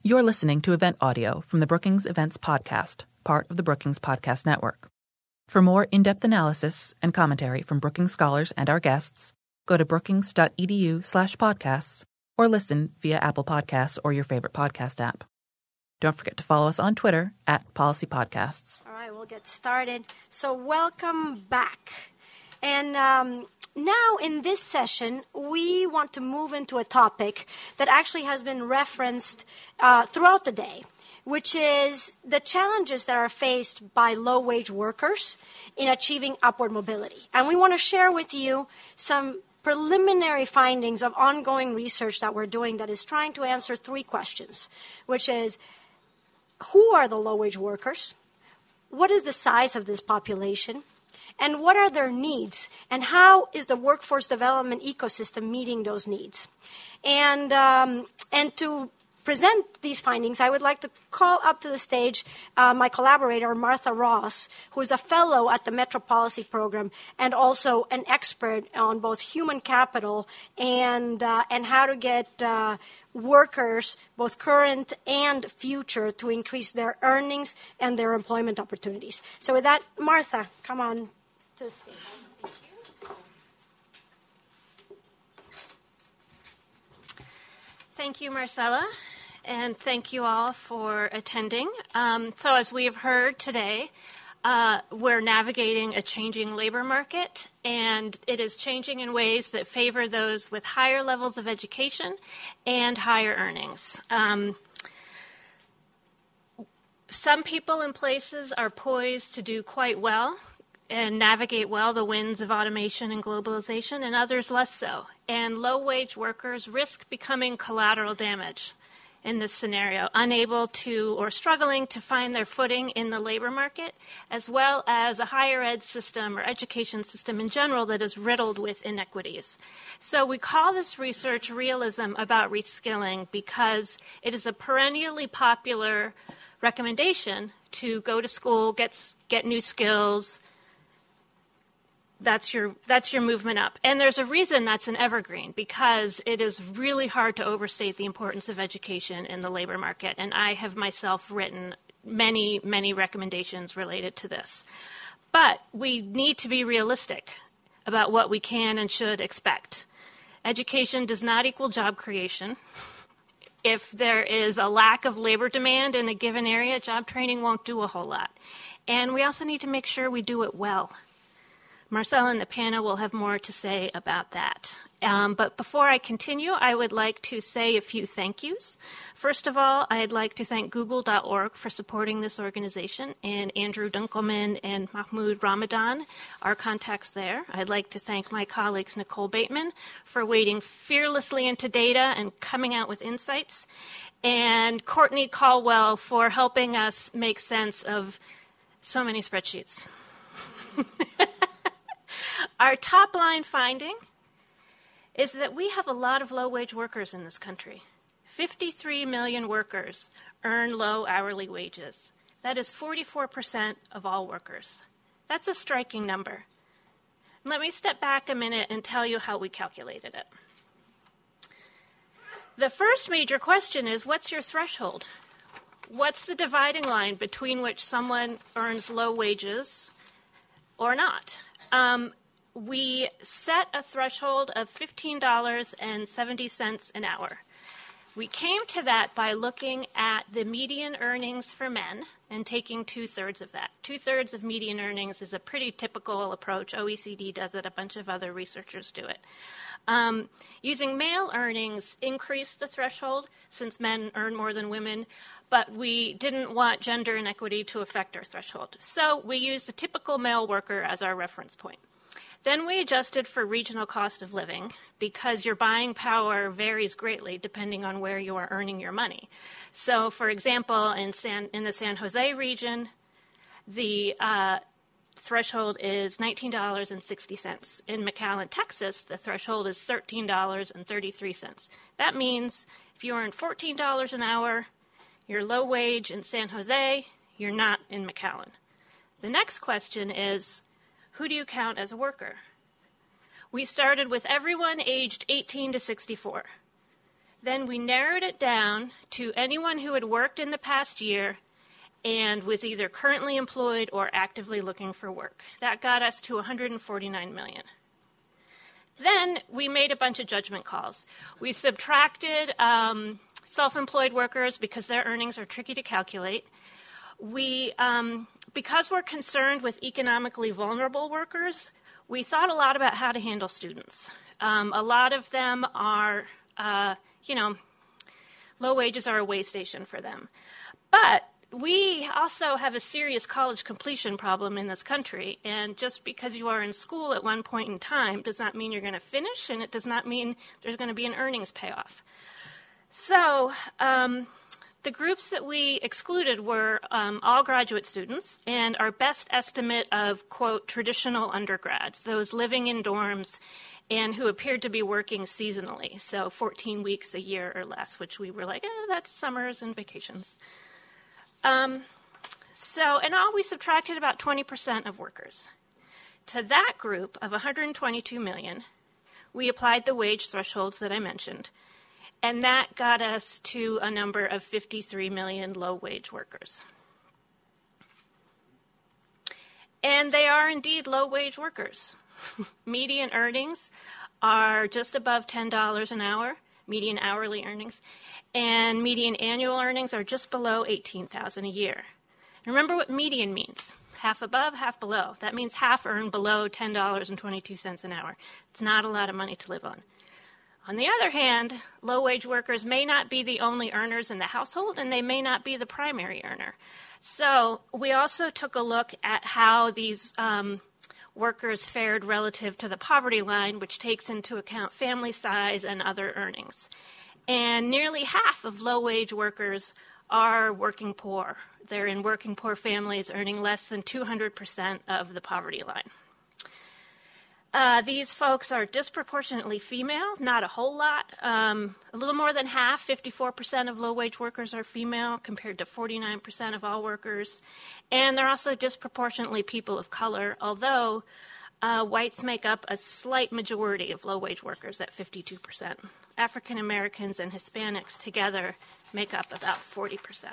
You're listening to event audio from the Brookings Events Podcast, part of the Brookings Podcast Network. For more in-depth analysis and commentary from Brookings scholars and our guests, go to brookings.edu/podcasts or listen via Apple Podcasts or your favorite podcast app. Don't forget to follow us on Twitter @PolicyPodcasts. All right, we'll get started. So welcome back. And now in this session, we want to move into a topic that actually has been referenced throughout the day, which is the challenges that are faced by low-wage workers in achieving upward mobility. And we want to share with you some preliminary findings of ongoing research that we're doing that is trying to answer three questions, which is, who are the low-wage workers? What is the size of this population? And what are their needs? And how is the workforce development ecosystem meeting those needs? And to present these findings, I would like to call up to the stage my collaborator, Martha Ross, who is a fellow at the Metro Policy Program and also an expert on both human capital and how to get workers, both current and future, to increase their earnings and their employment opportunities. So with that, Martha, come on to the stage. Thank you, Marcella, and thank you all for attending. So as we have heard today, we're navigating a changing labor market, and it is changing in ways that favor those with higher levels of education and higher earnings. Some people and places are poised to do quite well and navigate well the winds of automation and globalization, and others less so. And low-wage workers risk becoming collateral damage in this scenario, unable to or struggling to find their footing in the labor market, as well as a higher ed system or education system in general that is riddled with inequities. So we call this research realism about reskilling because it is a perennially popular recommendation to go to school, get new skills. That's your movement up. And there's a reason that's an evergreen, because it is really hard to overstate the importance of education in the labor market. And I have myself written many, many recommendations related to this. But we need to be realistic about what we can and should expect. Education does not equal job creation. If there is a lack of labor demand in a given area, job training won't do a whole lot. And we also need to make sure we do it well. Marcella and the panel will have more to say about that. But before I continue, I would like to say a few thank yous. First of all, I'd like to thank Google.org for supporting this organization, and Andrew Dunkelman and Mahmoud Ramadan, our contacts there. I'd like to thank my colleagues Nicole Bateman for wading fearlessly into data and coming out with insights, and Courtney Caldwell for helping us make sense of so many spreadsheets. Our top line finding is that we have a lot of low-wage workers in this country. 53 million workers earn low hourly wages. That is 44% of all workers. That's a striking number. Let me step back a minute and tell you how we calculated it. The first major question is, what's your threshold? What's the dividing line between which someone earns low wages or not? We set a threshold of $15.70 an hour. We came to that by looking at the median earnings for men and taking 2/3 of that. 2/3 of median earnings is a pretty typical approach. OECD does it. A bunch of other researchers do it. Using male earnings increased the threshold since men earn more than women, but we didn't want gender inequity to affect our threshold. So we used a typical male worker as our reference point. Then we adjusted for regional cost of living because your buying power varies greatly depending on where you are earning your money. So, for example, in the San Jose region, the threshold is $19.60. In McAllen, Texas, the threshold is $13.33. That means if you earn $14 an hour, you're low wage in San Jose, you're not in McAllen. The next question is, who do you count as a worker? We started with everyone aged 18 to 64. Then we narrowed it down to anyone who had worked in the past year and was either currently employed or actively looking for work. That got us to 149 million. Then we made a bunch of judgment calls. We subtracted self-employed workers because their earnings are tricky to calculate. We, because we're concerned with economically vulnerable workers, we thought a lot about how to handle students. A lot of them are, low wages are a way station for them. But we also have a serious college completion problem in this country, and just because you are in school at one point in time does not mean you're going to finish, and it does not mean there's going to be an earnings payoff. So the groups that we excluded were all graduate students, and our best estimate of, quote, traditional undergrads, those living in dorms and who appeared to be working seasonally, so 14 weeks a year or less, which we were like, that's summers and vacations. So in all, we subtracted about 20% of workers. To that group of 122 million, we applied the wage thresholds that I mentioned, and that got us to a number of 53 million low-wage workers. And they are indeed low-wage workers. Median earnings are just above $10 an hour, median hourly earnings, and median annual earnings are just below $18,000 a year. Remember what median means. Half above, half below. That means half earn below $10.22 an hour. It's not a lot of money to live on. On the other hand, low-wage workers may not be the only earners in the household, and they may not be the primary earner. So we also took a look at how these workers fared relative to the poverty line, which takes into account family size and other earnings. And nearly half of low-wage workers are working poor. They're in working poor families earning less than 200% of the poverty line. These folks are disproportionately female, not a whole lot. A little more than half, 54% of low-wage workers are female compared to 49% of all workers. And they're also disproportionately people of color, although whites make up a slight majority of low-wage workers at 52%. African Americans and Hispanics together make up about 40%.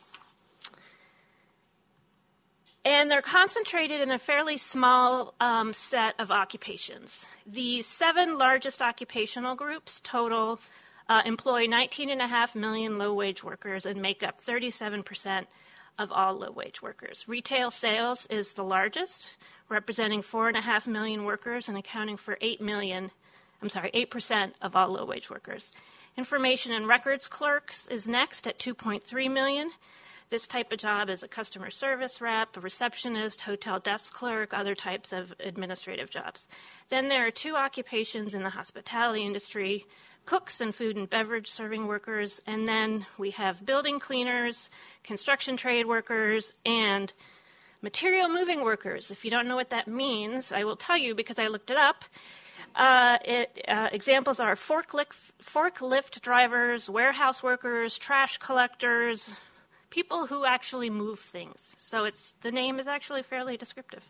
And they're concentrated in a fairly small set of occupations. The 7 largest occupational groups total employ 19.5 million low-wage workers and make up 37% of all low-wage workers. Retail sales is the largest, representing 4.5 million workers and accounting for 8% of all low-wage workers. Information and records clerks is next at 2.3 million. This type of job is a customer service rep, a receptionist, hotel desk clerk, other types of administrative jobs. Then there are 2 occupations in the hospitality industry, cooks and food and beverage serving workers, and then we have building cleaners, construction trade workers, and material moving workers. If you don't know what that means, I will tell you because I looked it up. Examples are forklift drivers, warehouse workers, trash collectors, people who actually move things. So the name is actually fairly descriptive.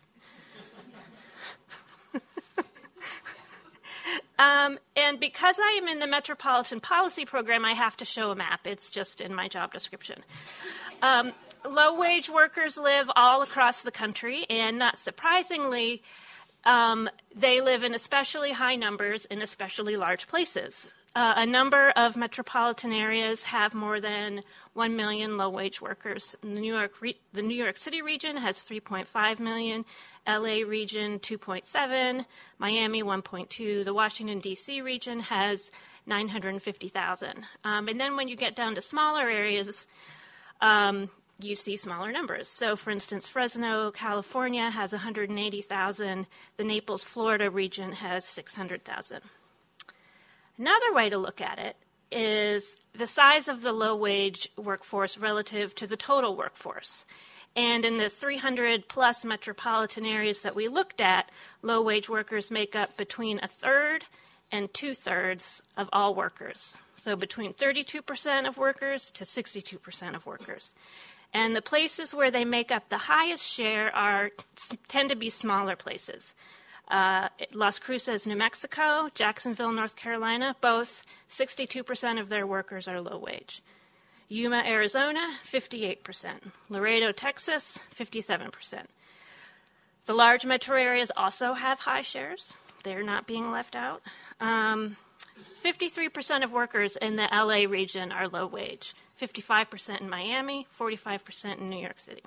And because I am in the Metropolitan Policy Program, I have to show a map. It's just in my job description. Low-wage workers live all across the country, and not surprisingly, they live in especially high numbers in especially large places. A number of metropolitan areas have more than 1 million low-wage workers. The New York City region has 3.5 million, LA region 2.7, Miami 1.2. The Washington, D.C. region has 950,000. And then when you get down to smaller areas, you see smaller numbers. So, for instance, Fresno, California has 180,000. The Naples, Florida region has 600,000. Another way to look at it is the size of the low-wage workforce relative to the total workforce. And in the 300-plus metropolitan areas that we looked at, low-wage workers make up between 1/3 and 2/3 of all workers. So between 32% of workers to 62% of workers. And the places where they make up the highest share tend to be smaller places. Las Cruces, New Mexico, Jacksonville, North Carolina, both 62% of their workers are low wage. Yuma, Arizona, 58%. Laredo, Texas, 57%. The large metro areas also have high shares. They're not being left out. 53% of workers in the LA region are low wage. 55% in Miami, 45% in New York City.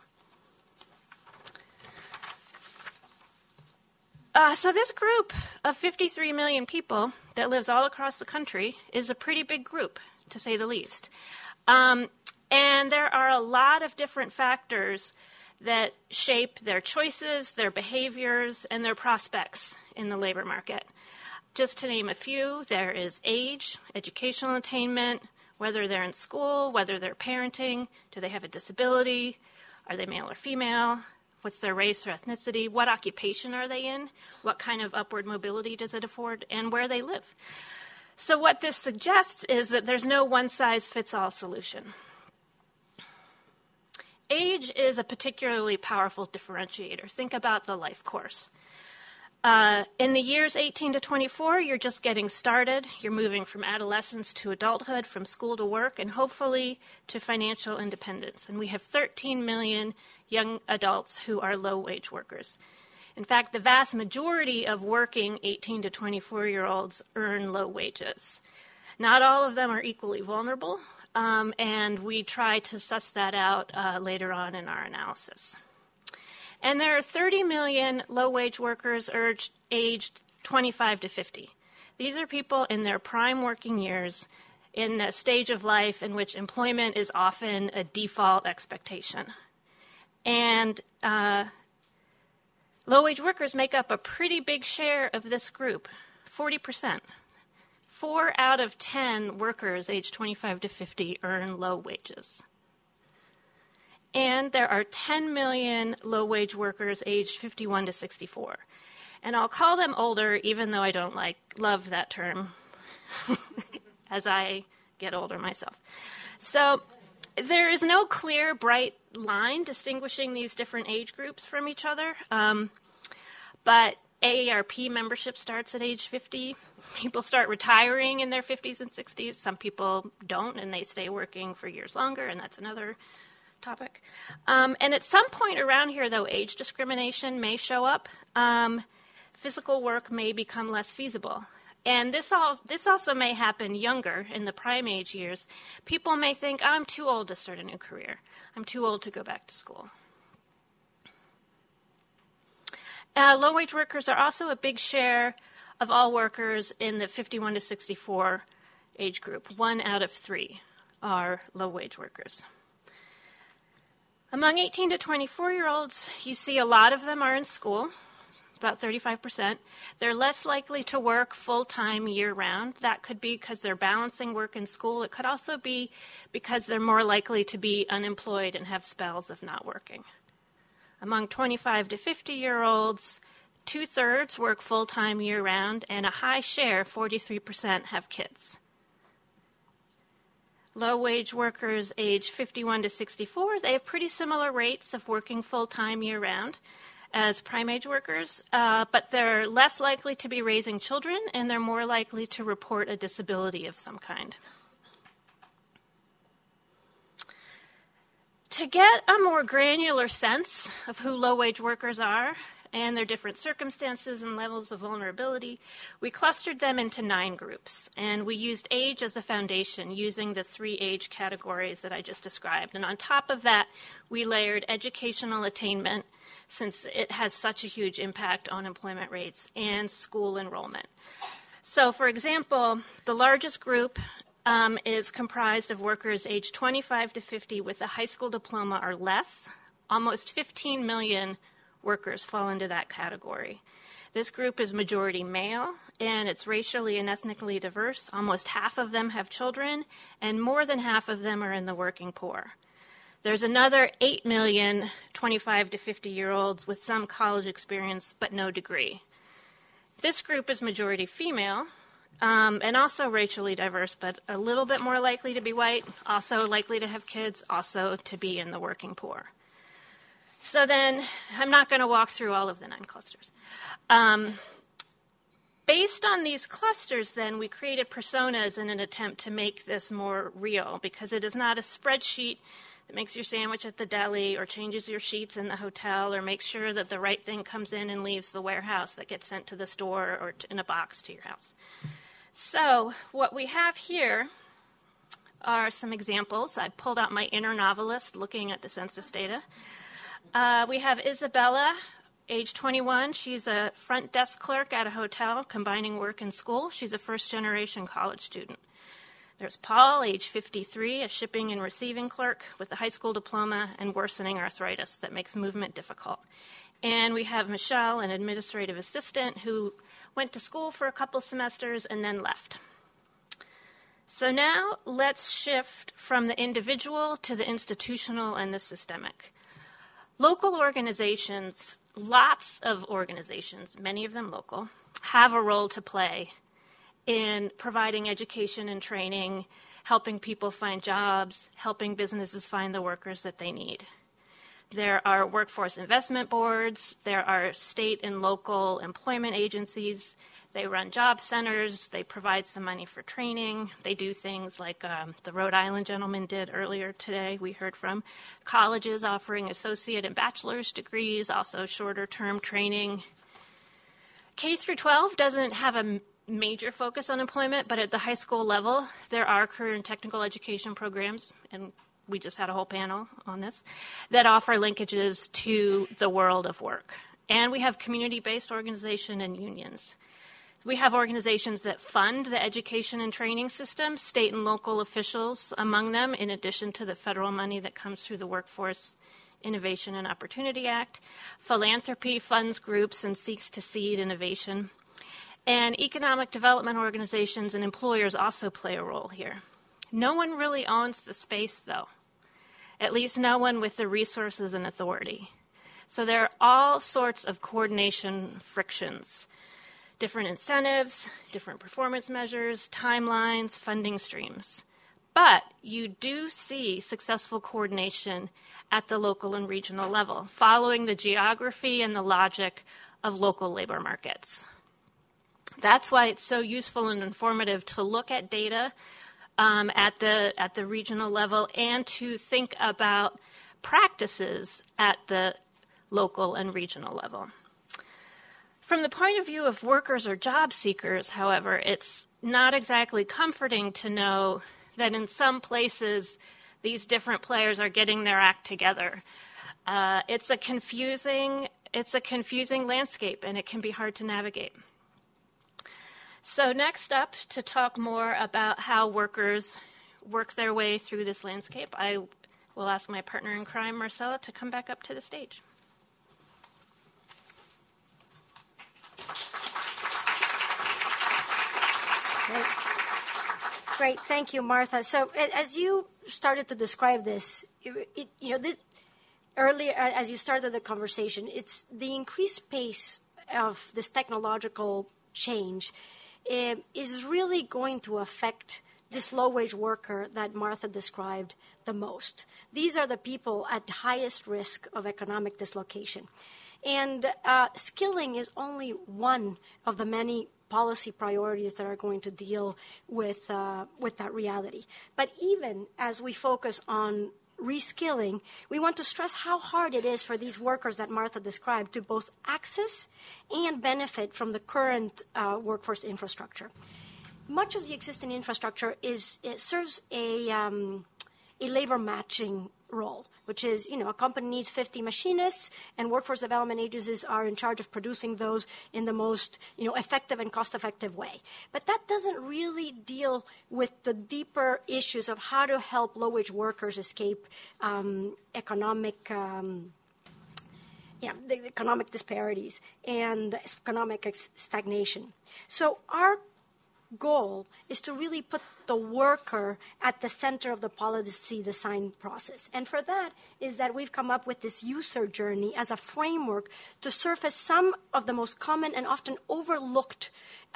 So this group of 53 million people that lives all across the country is a pretty big group, to say the least. And there are a lot of different factors that shape their choices, their behaviors, and their prospects in the labor market. Just to name a few, there is age, educational attainment, whether they're in school, whether they're parenting, do they have a disability, are they male or female, what's their race or ethnicity, what occupation are they in, what kind of upward mobility does it afford, and where they live. So what this suggests is that there's no one-size-fits-all solution. Age is a particularly powerful differentiator. Think about the life course. In the years 18 to 24, you're just getting started. You're moving from adolescence to adulthood, from school to work, and hopefully to financial independence. And we have 13 million young adults who are low-wage workers. In fact, the vast majority of working 18 to 24-year-olds earn low wages. Not all of them are equally vulnerable, and we try to suss that out later on in our analysis. And there are 30 million low-wage workers aged 25 to 50. These are people in their prime working years, in a stage of life in which employment is often a default expectation. And low-wage workers make up a pretty big share of this group, 40%. 4 out of 10 workers aged 25 to 50 earn low wages. And there are 10 million low-wage workers aged 51 to 64. And I'll call them older, even though I don't love that term, as I get older myself. So there is no clear, bright line distinguishing these different age groups from each other. But AARP membership starts at age 50. People start retiring in their 50s and 60s. Some people don't, and they stay working for years longer, and that's another topic. And at some point around here, though, age discrimination may show up. Physical work may become less feasible. And this also may happen younger, in the prime age years. People may think, I'm too old to start a new career. I'm too old to go back to school. Low-wage workers are also a big share of all workers in the 51 to 64 age group. 1 out of 3 are low-wage workers. Among 18 to 24-year-olds, you see a lot of them are in school, about 35%. They're less likely to work full-time year-round. That could be because they're balancing work and school. It could also be because they're more likely to be unemployed and have spells of not working. Among 25 to 50-year-olds, 2/3 work full-time year-round, and a high share, 43%, have kids. Low-wage workers aged 51 to 64, they have pretty similar rates of working full-time year-round as prime-age workers, but they're less likely to be raising children, and they're more likely to report a disability of some kind. To get a more granular sense of who low-wage workers are and their different circumstances and levels of vulnerability, we clustered them into 9 groups, and we used age as a foundation using the 3 age categories that I just described. And on top of that, we layered educational attainment, since it has such a huge impact on employment rates, and school enrollment. So, for example, the largest group is comprised of workers aged 25 to 50 with a high school diploma or less. Almost 15 million workers fall into that category. This group is majority male, and it's racially and ethnically diverse. Almost half of them have children, and more than half of them are in the working poor. There's another 8 million 25 to 50-year-olds with some college experience but no degree. This group is majority female, and also racially diverse, but a little bit more likely to be white, also likely to have kids, also to be in the working poor. So then, I'm not going to walk through all of the 9 clusters. Based on these clusters, then, we created personas in an attempt to make this more real, because it is not a spreadsheet that makes your sandwich at the deli or changes your sheets in the hotel or makes sure that the right thing comes in and leaves the warehouse that gets sent to the store or in a box to your house. So what we have here are some examples. I pulled out my inner novelist looking at the census data. We have Isabella, age 21. She's a front desk clerk at a hotel, combining work and school. She's a first-generation college student. There's Paul, age 53, a shipping and receiving clerk with a high school diploma and worsening arthritis that makes movement difficult. And we have Michelle, an administrative assistant who went to school for a couple semesters and then left. So now let's shift from the individual to the institutional and the systemic. Local organizations, lots of organizations, many of them local, have a role to play in providing education and training, helping people find jobs, helping businesses find the workers that they need. There are workforce investment boards, there are state and local employment agencies, they run job centers, they provide some money for training, they do things like the Rhode Island gentleman did earlier today, we heard from, colleges offering associate and bachelor's degrees, also shorter term training. K through 12 doesn't have a major focus on employment, but at the high school level, there are career and technical education programs, and we just had a whole panel on this, that offer linkages to the world of work. And we have community-based organization and unions. We have organizations that fund the education and training system, state and local officials among them, in addition to the federal money that comes through the Workforce Innovation and Opportunity Act. Philanthropy funds groups and seeks to seed innovation. And economic development organizations and employers also play a role here. No one really owns the space, though, at least no one with the resources and authority. So there are all sorts of coordination frictions, different incentives, different performance measures, timelines, funding streams. But you do see successful coordination at the local and regional level, following the geography and the logic of local labor markets. That's why it's so useful and informative to look at data at the regional level and to think about practices at the local and regional level. From the point of view of workers or job seekers, however, it's not exactly comforting to know that in some places these different players are getting their act together. It's a confusing landscape, and it can be hard to navigate. So next up, to talk more about how workers work their way through this landscape, I will ask my partner in crime, Marcella, to come back up to the stage. Great. Thank you, Martha. So as you started to describe this, earlier, as you started the conversation, it's the increased pace of this technological change is really going to affect this low-wage worker that Martha described the most. These are the people at highest risk of economic dislocation. And skilling is only one of the many policy priorities that are going to deal with that reality. But even as we focus on reskilling, we want to stress how hard it is for these workers that Martha described to both access and benefit from the current workforce infrastructure. Much of the existing infrastructure serves a labor matching role, which is, a company needs 50 machinists, and workforce development agencies are in charge of producing those in the most, effective and cost-effective way. But that doesn't really deal with the deeper issues of how to help low-wage workers escape economic disparities and economic stagnation. So our goal is to really put the worker at the center of the policy design process. And for that is that we've come up with this user journey as a framework to surface some of the most common and often overlooked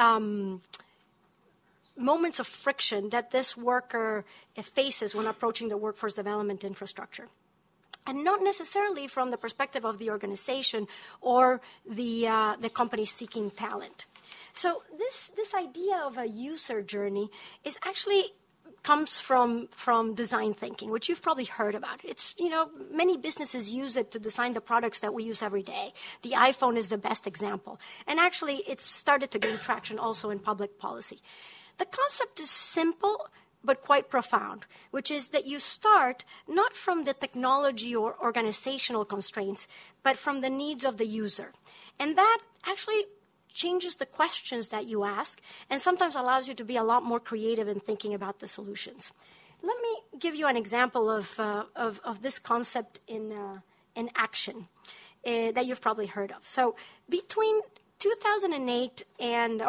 moments of friction that this worker faces when approaching the workforce development infrastructure. And not necessarily from the perspective of the organization or the company seeking talent. So this idea of a user journey is actually comes from design thinking, which you've probably heard about. It's, many businesses use it to design the products that we use every day. The iPhone is the best example. And actually, it's started to gain traction also in public policy. The concept is simple, but quite profound, which is that you start not from the technology or organizational constraints, but from the needs of the user. And that actually changes the questions that you ask and sometimes allows you to be a lot more creative in thinking about the solutions. Let me give you an example of this concept in action that you've probably heard of. So between 2008 and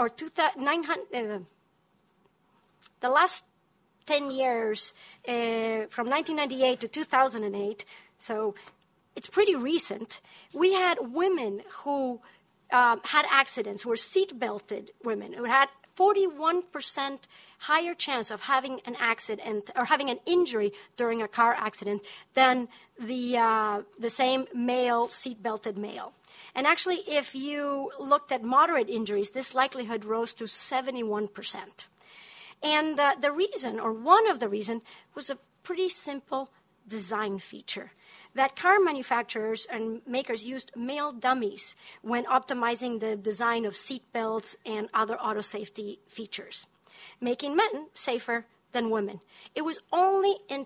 the last 10 years, from 1998 to 2008, so it's pretty recent, we had women who had accidents, who were seat-belted women, who had 41% higher chance of having an accident or having an injury during a car accident than the same male, seat-belted male. And actually, if you looked at moderate injuries, this likelihood rose to 71%. And the reason, or one of the reasons, was a pretty simple design feature. That car manufacturers and makers used male dummies when optimizing the design of seat belts and other auto safety features, making men safer than women. It was only in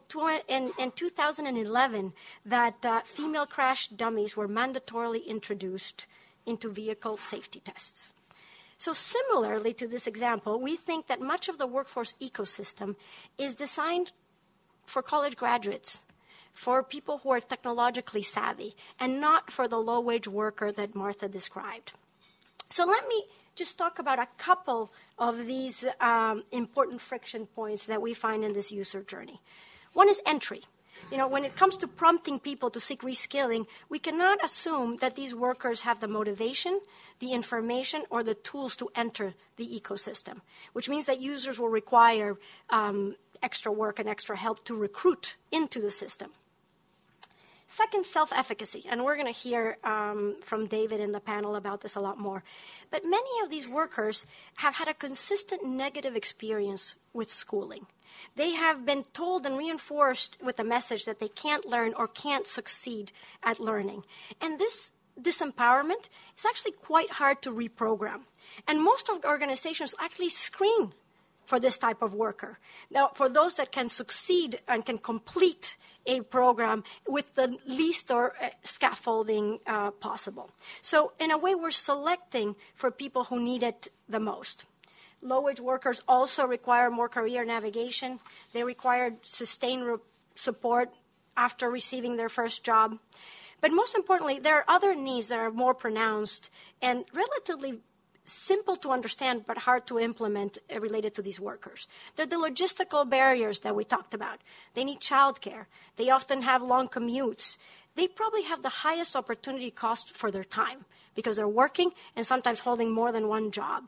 2011 that female crash dummies were mandatorily introduced into vehicle safety tests. So similarly to this example, we think that much of the workforce ecosystem is designed for college graduates, for people who are technologically savvy, and not for the low-wage worker that Martha described. So let me just talk about a couple of these important friction points that we find in this user journey. One is entry. When it comes to prompting people to seek reskilling, we cannot assume that these workers have the motivation, the information, or the tools to enter the ecosystem, which means that users will require extra work and extra help to recruit into the system. Second, self-efficacy, and we're going to hear from David in the panel about this a lot more. But many of these workers have had a consistent negative experience with schooling. They have been told and reinforced with the message that they can't learn or can't succeed at learning. And this disempowerment is actually quite hard to reprogram. And most of organizations actually screen for this type of worker. Now, for those that can succeed and can complete a program with the least or scaffolding possible. So in a way, we're selecting for people who need it the most. Low-wage workers also require more career navigation. They require sustained support after receiving their first job. But most importantly, there are other needs that are more pronounced and relatively simple to understand but hard to implement related to these workers. They're the logistical barriers that we talked about. They need childcare. They often have long commutes. They probably have the highest opportunity cost for their time because they're working and sometimes holding more than one job.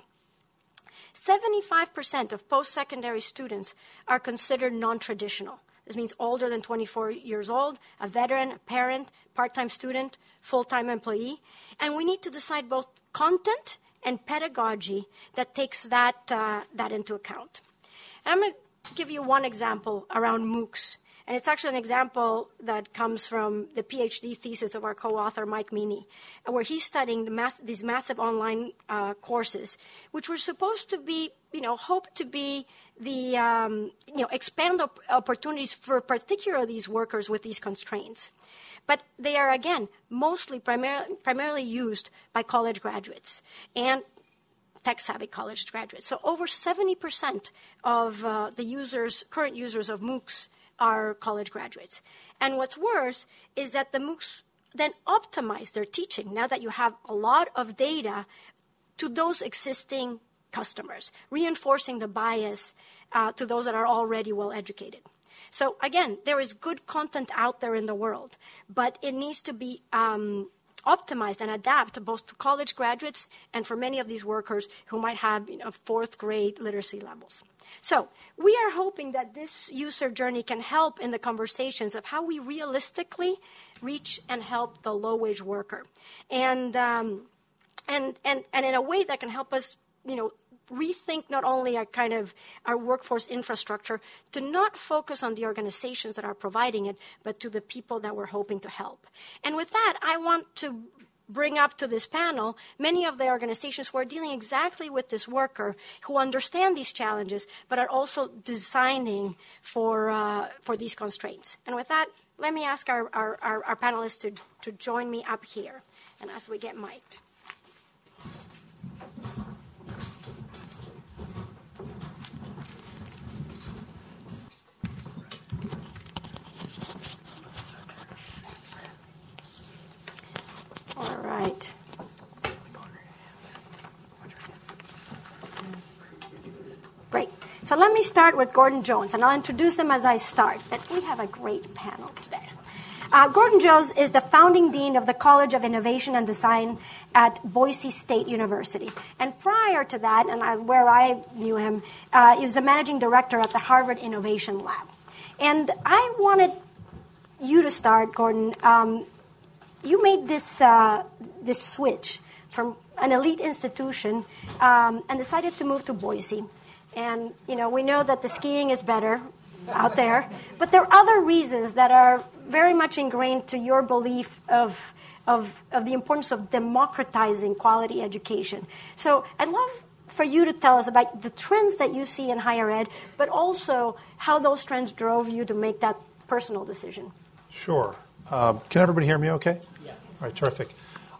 75% of post-secondary students are considered non-traditional. This means older than 24 years old, a veteran, a parent, part-time student, full-time employee. And we need to decide both content and pedagogy that takes that into account. And I'm going to give you one example around MOOCs. And it's actually an example that comes from the PhD thesis of our co-author, Mike Meany, where he's studying these massive online courses, which were supposed to be, hoped to be the, expand opportunities for particularly these workers with these constraints. But they are, again, mostly primarily used by college graduates and tech-savvy college graduates. So over 70% of the current users of MOOCs are college graduates. And what's worse is that the MOOCs then optimize their teaching, now that you have a lot of data, to those existing customers, reinforcing the bias to those that are already well-educated. So again, there is good content out there in the world, but it needs to be optimized and adapt both to college graduates and for many of these workers who might have fourth grade literacy levels. So we are hoping that this user journey can help in the conversations of how we realistically reach and help the low-wage worker, and in a way that can help us rethink not only our workforce infrastructure, to not focus on the organizations that are providing it, but to the people that we're hoping to help. And with that, I want to bring up to this panel many of the organizations who are dealing exactly with this worker, who understand these challenges, but are also designing for these constraints. And with that, let me ask our panelists to join me up here, and as we get mic'd. All right. Great. So let me start with Gordon Jones, and I'll introduce them as I start. But we have a great panel today. Gordon Jones is the founding dean of the College of Innovation and Design at Boise State University. And prior to that, and where I knew him, he was the managing director at the Harvard Innovation Lab. And I wanted you to start, Gordon. You made this switch from an elite institution and decided to move to Boise. And, we know that the skiing is better out there, but there are other reasons that are very much ingrained to your belief of the importance of democratizing quality education. So I'd love for you to tell us about the trends that you see in higher ed, but also how those trends drove you to make that personal decision. Sure. Can everybody hear me okay? Yeah. All right, terrific.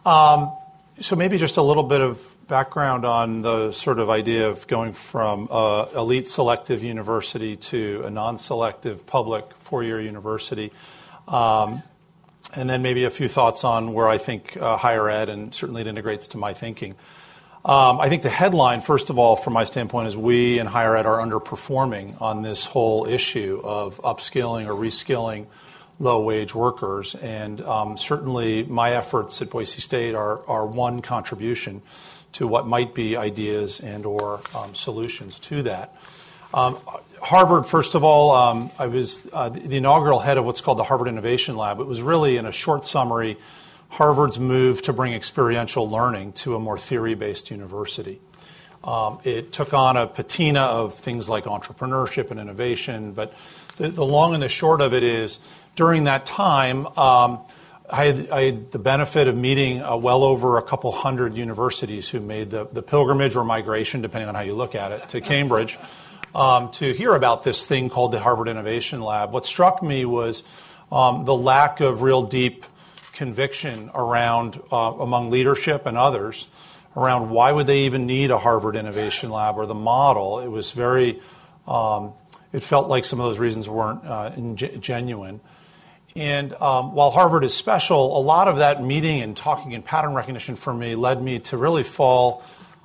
So maybe just a little bit of background on the sort of idea of going from elite selective university to a non-selective public four-year university. And then maybe a few thoughts on where I think higher ed, and certainly it integrates to my thinking. I think the headline, first of all, from my standpoint, is we in higher ed are underperforming on this whole issue of upskilling or reskilling low-wage workers. And certainly my efforts at Boise State are one contribution to what might be ideas and or solutions to that. Harvard, first of all, I was the inaugural head of what's called the Harvard Innovation Lab. It was really, in a short summary, Harvard's move to bring experiential learning to a more theory-based university. It took on a patina of things like entrepreneurship and innovation, but the long and the short of it is, during that time, I had the benefit of meeting well over a couple hundred universities who made the pilgrimage or migration, depending on how you look at it, to Cambridge to hear about this thing called the Harvard Innovation Lab. What struck me was the lack of real deep conviction around among leadership and others around why would they even need a Harvard Innovation Lab or the model. It was very, it felt like some of those reasons weren't genuine. And while Harvard is special, a lot of that meeting and talking and pattern recognition for me led me to really fall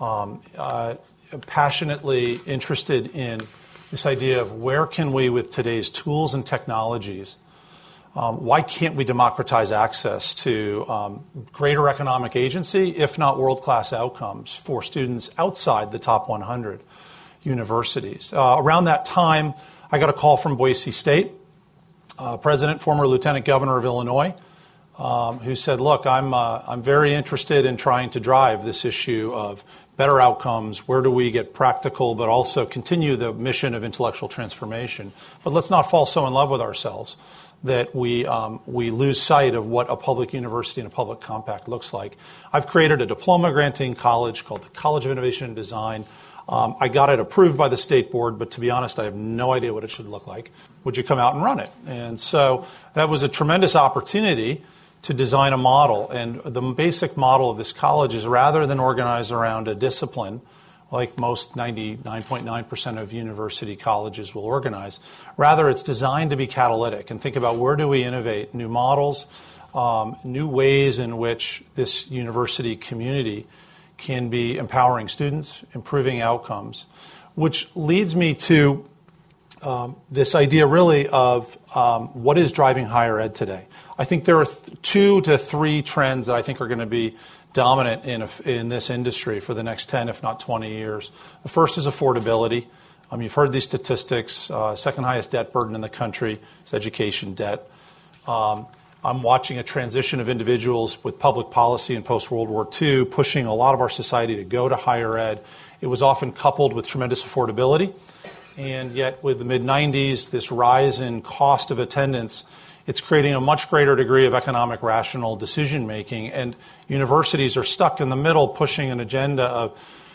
passionately interested in this idea of where can we, with today's tools and technologies, why can't we democratize access to greater economic agency, if not world-class outcomes for students outside the top 100 universities? Around that time, I got a call from Boise State. President, former Lieutenant Governor of Illinois, who said, look, I'm very interested in trying to drive this issue of better outcomes. Where do we get practical, but also continue the mission of intellectual transformation? But let's not fall so in love with ourselves that we lose sight of what a public university and a public compact looks like. I've created a diploma-granting college called the College of Innovation and Design. I got it approved by the state board, but to be honest, I have no idea what it should look like. Would you come out and run it? And so that was a tremendous opportunity to design a model. And the basic model of this college is, rather than organize around a discipline, like most 99.9% of university colleges will organize, rather it's designed to be catalytic and think about where do we innovate new models, new ways in which this university community can be empowering students, improving outcomes, which leads me to this idea really of what is driving higher ed today. I think there are 2 to 3 trends that I think are going to be dominant in this industry for the next 10, if not 20 years. The first is affordability. You've heard these statistics. Second highest debt burden in the country is education debt. I'm watching a transition of individuals with public policy in post-World War II pushing a lot of our society to go to higher ed It was often coupled with tremendous affordability. And yet with the mid-90s, this rise in cost of attendance, it's creating a much greater degree of economic rational decision-making. And universities are stuck in the middle pushing an agenda of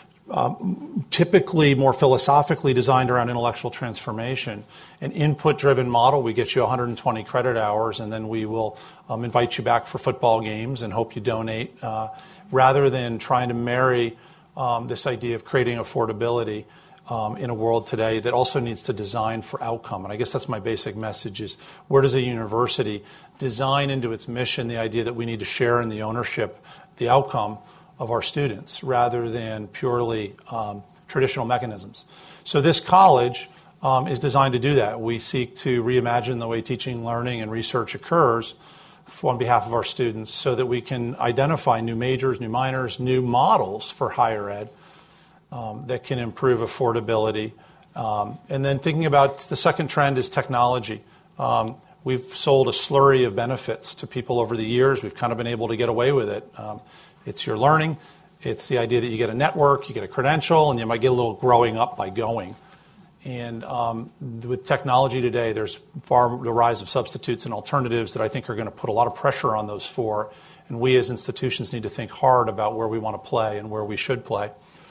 typically more philosophically designed around intellectual transformation. An input-driven model, we get you 120 credit hours, and then we will invite you back for football games and hope you donate, rather than trying to marry this idea of creating affordability in a world today that also needs to design for outcome. And I guess that's my basic message is, where does a university design into its mission the idea that we need to share in the ownership, the outcome of our students, rather than purely traditional mechanisms. So this college is designed to do that. We seek to reimagine the way teaching, learning, and research occurs on behalf of our students so that we can identify new majors, new minors, new models for higher ed that can improve affordability. And then thinking about the second trend is technology. We've sold a slurry of benefits to people over the years. We've kind of been able to get away with it. It's your learning. It's the idea that you get a network, you get a credential, and you might get a little growing up by going. And with technology today, there's the rise of substitutes and alternatives that I think are going to put a lot of pressure on those four. And we as institutions need to think hard about where we want to play and where we should play.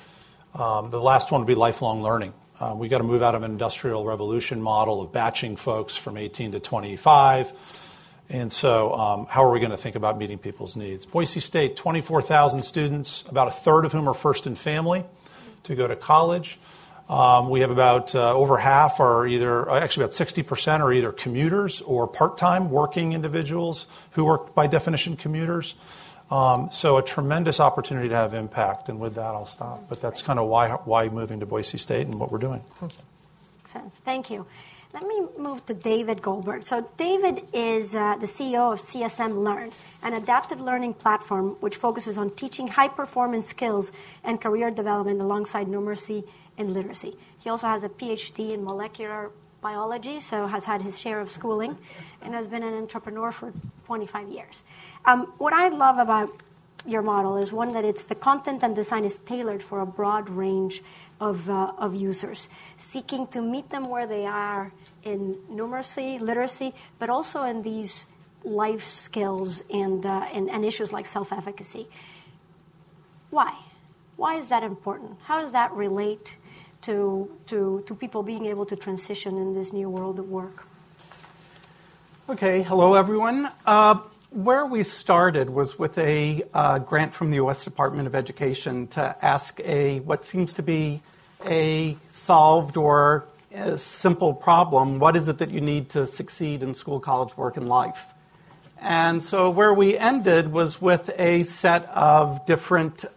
The last one would be lifelong learning. We've got to move out of an industrial revolution model of batching folks from 18 to 25. And so how are we going to think about meeting people's needs? Boise State, 24,000 students, about a third of whom are first in family to go to college. We have about over half are actually about 60% are either commuters or part-time working individuals who are by definition commuters. So a tremendous opportunity to have impact. And with that, I'll stop. But that's kind of why moving to Boise State and what we're doing. Makes sense. Thank you. Let me move to David Goldberg. So David is the CEO of CSM Learn, an adaptive learning platform which focuses on teaching high-performance skills and career development alongside numeracy and literacy. He also has a PhD in molecular biology, so has had his share of schooling, and has been an entrepreneur for 25 years. What I love about your model is, one, that it's the content and design is tailored for a broad range of users, seeking to meet them where they are in numeracy, literacy, but also in these life skills and issues like self-efficacy. Why? Why is that important? How does that relate to people being able to transition in this new world of work? Okay, hello everyone. Where we started was with a grant from the U.S. Department of Education to ask what seems to be a solved or a simple problem. What is it that you need to succeed in school, college, work, and life? And so where we ended was with a set of different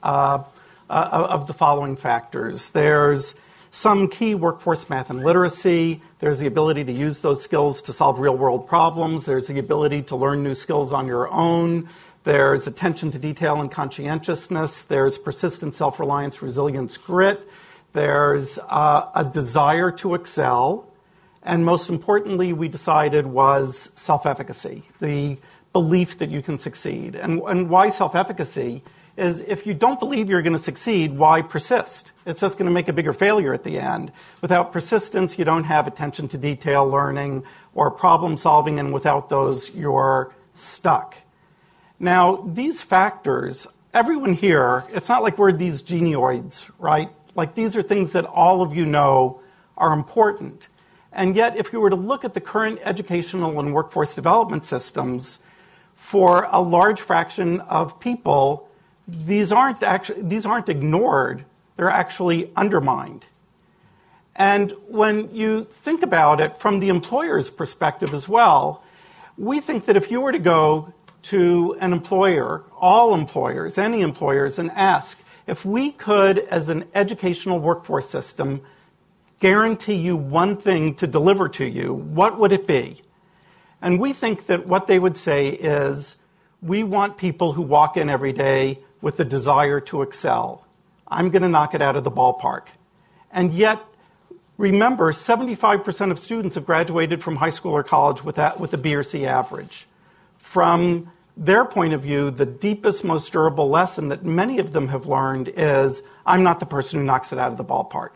of the following factors. There's some key workforce math and literacy. There's the ability to use those skills to solve real-world problems. There's the ability to learn new skills on your own. There's attention to detail and conscientiousness. There's persistent self-reliance, resilience, grit. There's a desire to excel. And most importantly, we decided was self-efficacy, the belief that you can succeed. And why self-efficacy is, if you don't believe you're going to succeed, why persist? It's just going to make a bigger failure at the end. Without persistence, you don't have attention to detail learning or problem solving, and without those, you're stuck. Now, these factors, everyone here, it's not like we're these genioids, right? Like, these are things that all of you know are important. And yet, if you were to look at the current educational and workforce development systems, for a large fraction of people, these aren't ignored, they're actually undermined. And when you think about it from the employer's perspective as well, we think that if you were to go to an employer, all employers, any employers, and ask if we could, as an educational workforce system, guarantee you one thing to deliver to you, what would it be? And we think that what they would say is, we want people who walk in every day with the desire to excel. I'm going to knock it out of the ballpark. And yet, remember, 75% of students have graduated from high school or college with a B or C average. From their point of view, the deepest, most durable lesson that many of them have learned is, I'm not the person who knocks it out of the ballpark.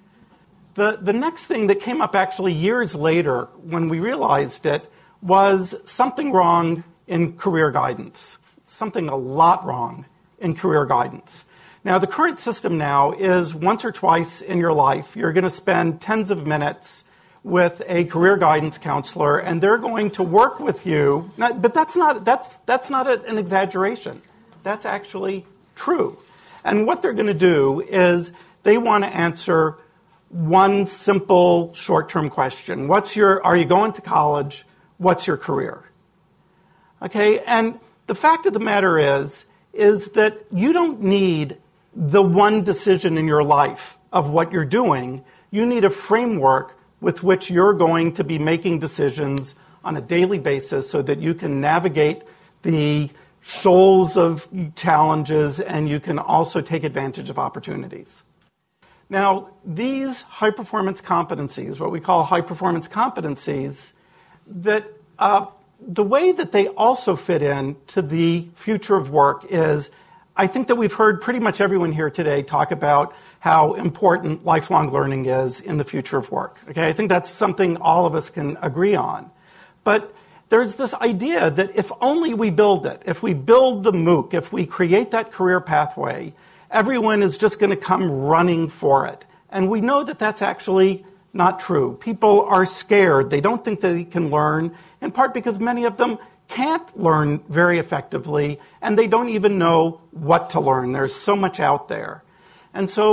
The next thing that came up actually years later when we realized it was something wrong in career guidance, something a lot wrong in career guidance. Now, the current system now is once or twice in your life, you're going to spend tens of minutes with a career guidance counselor, and they're going to work with you. But that's not an exaggeration. That's actually true. And what they're going to do is they want to answer one simple short-term question. Are you going to college? What's your career? Okay, and the fact of the matter is that you don't need the one decision in your life of what you're doing. You need a framework with which you're going to be making decisions on a daily basis so that you can navigate the shoals of challenges and you can also take advantage of opportunities. Now, these high-performance competencies, what we call high-performance competencies, that the way that they also fit in to the future of work is, I think that we've heard pretty much everyone here today talk about how important lifelong learning is in the future of work. Okay, I think that's something all of us can agree on. But there's this idea that if only we build it, if we build the MOOC, if we create that career pathway, everyone is just going to come running for it. And we know that that's actually not true. People are scared. They don't think they can learn, in part because many of them can't learn very effectively, and they don't even know what to learn. There's so much out there. And so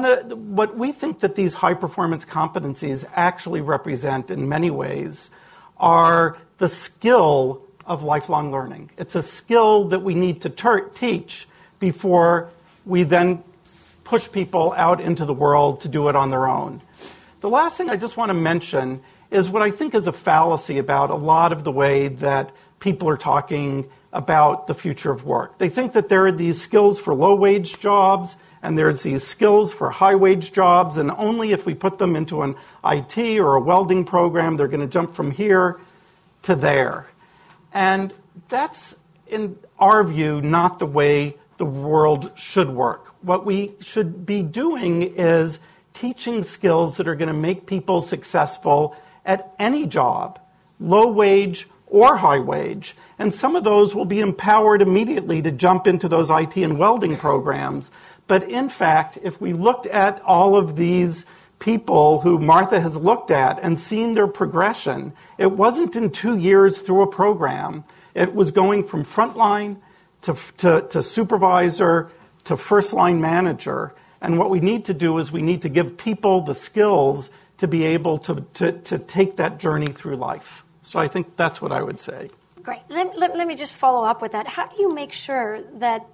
what we think that these high-performance competencies actually represent in many ways are the skill of lifelong learning. It's a skill that we need to teach before we then push people out into the world to do it on their own. The last thing I just want to mention is what I think is a fallacy about a lot of the way that people are talking about the future of work. They think that there are these skills for low-wage jobs and there's these skills for high-wage jobs, and only if we put them into an IT or a welding program, they're going to jump from here to there. And that's, in our view, not the way the world should work. What we should be doing is teaching skills that are going to make people successful at any job, low wage or high wage. And some of those will be empowered immediately to jump into those IT and welding programs. But in fact, if we looked at all of these people who Martha has looked at and seen their progression, it wasn't in 2 years through a program. It was going from frontline to supervisor to first-line manager. And what we need to do is we need to give people the skills to be able to take that journey through life. So I think that's what I would say. Great. Let me just follow up with that. How do you make sure that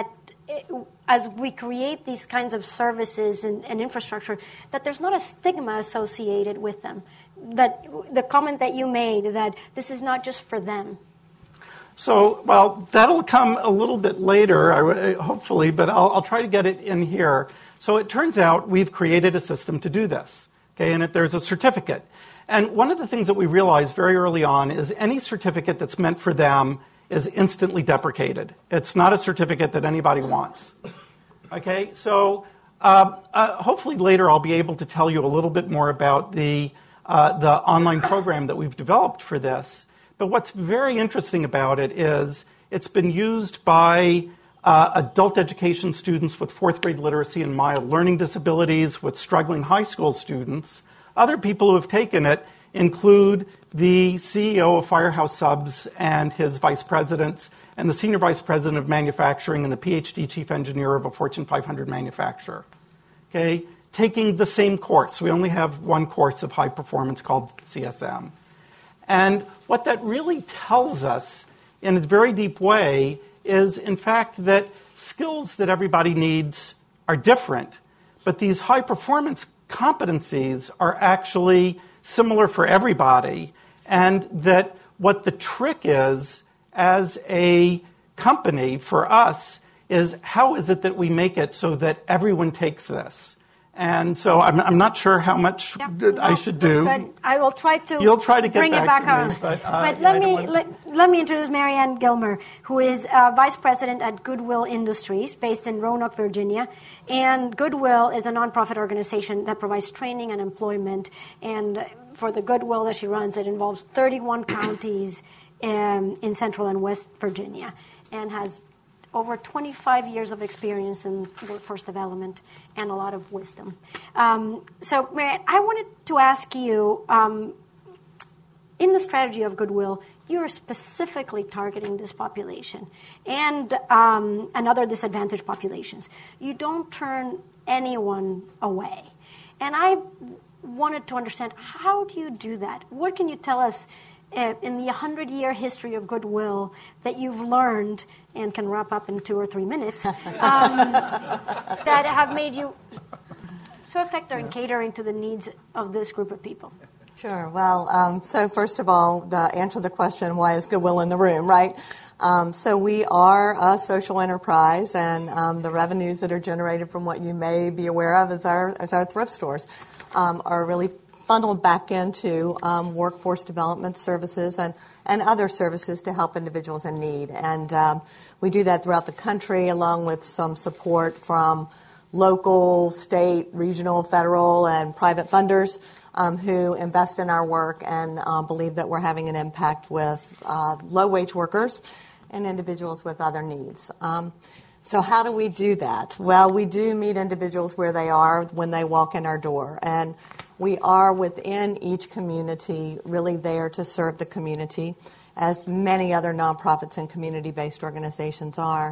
as we create these kinds of services and infrastructure, that there's not a stigma associated with them? That the comment that you made, that this is not just for them. So, well, that'll come a little bit later, hopefully, but I'll try to get it in here. So it turns out we've created a system to do this, okay, and there's a certificate. And one of the things that we realized very early on is any certificate that's meant for them is instantly deprecated. It's not a certificate that anybody wants. Okay, so hopefully later I'll be able to tell you a little bit more about the online program that we've developed for this. But what's very interesting about it is it's been used by adult education students with fourth grade literacy and mild learning disabilities, with struggling high school students. Other people who have taken it include the CEO of Firehouse Subs and his vice presidents, and the senior vice president of manufacturing and the PhD chief engineer of a Fortune 500 manufacturer. Okay, taking the same course. We only have one course of high performance called CSM. And what that really tells us in a very deep way is, in fact, that skills that everybody needs are different, but these high performance competencies are actually similar for everybody, and that what the trick is as a company for us is how is it that we make it so that everyone takes this? And so I'm not sure how much I should do. Good. I will try to. You'll try to get bring it back to me, on. but let me introduce Marianne Gilmer, who is Vice President at Goodwill Industries, based in Roanoke, Virginia. And Goodwill is a nonprofit organization that provides training and employment. And for the Goodwill that she runs, it involves 31 counties in Central and West Virginia, and has over 25 years of experience in workforce development and a lot of wisdom. So, Marianne, I wanted to ask you, in the strategy of Goodwill, you're specifically targeting this population and other disadvantaged populations. You don't turn anyone away. And I wanted to understand, how do you do that? What can you tell us in the 100-year history of Goodwill that you've learned and can wrap up in 2 or 3 minutes that have made you so effective in catering to the needs of this group of people? Sure. Well, so first of all, to answer the question, why is Goodwill in the room, right? So we are a social enterprise, and the revenues that are generated from what you may be aware of as our thrift stores are really funneled back into workforce development services and other services to help individuals in need. And we do that throughout the country, along with some support from local, state, regional, federal, and private funders who invest in our work and believe that we're having an impact with low-wage workers and individuals with other needs. So how do we do that? Well, we do meet individuals where they are when they walk in our door. And we are within each community really there to serve the community, as many other nonprofits and community-based organizations are.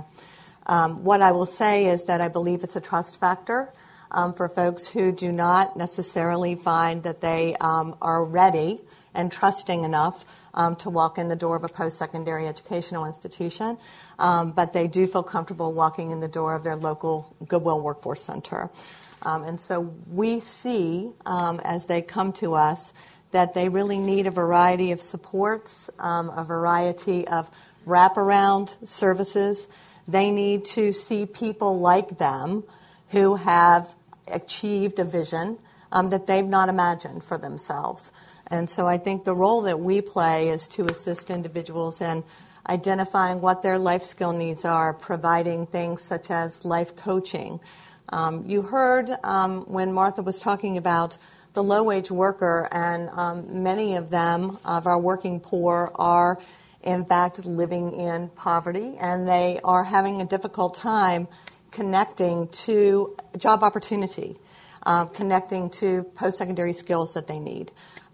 What I will say is that I believe it's a trust factor for folks who do not necessarily find that they are ready and trusting enough to walk in the door of a post-secondary educational institution, but they do feel comfortable walking in the door of their local Goodwill Workforce Center. And so we see, as they come to us, that they really need a variety of supports, a variety of wraparound services. They need to see people like them who have achieved a vision that they've not imagined for themselves. And so I think the role that we play is to assist individuals in identifying what their life skill needs are, providing things such as life coaching. You heard when Martha was talking about the low-wage worker, and many of them, of our working poor, are in fact living in poverty, and they are having a difficult time connecting to job opportunity, connecting to post-secondary skills that they need.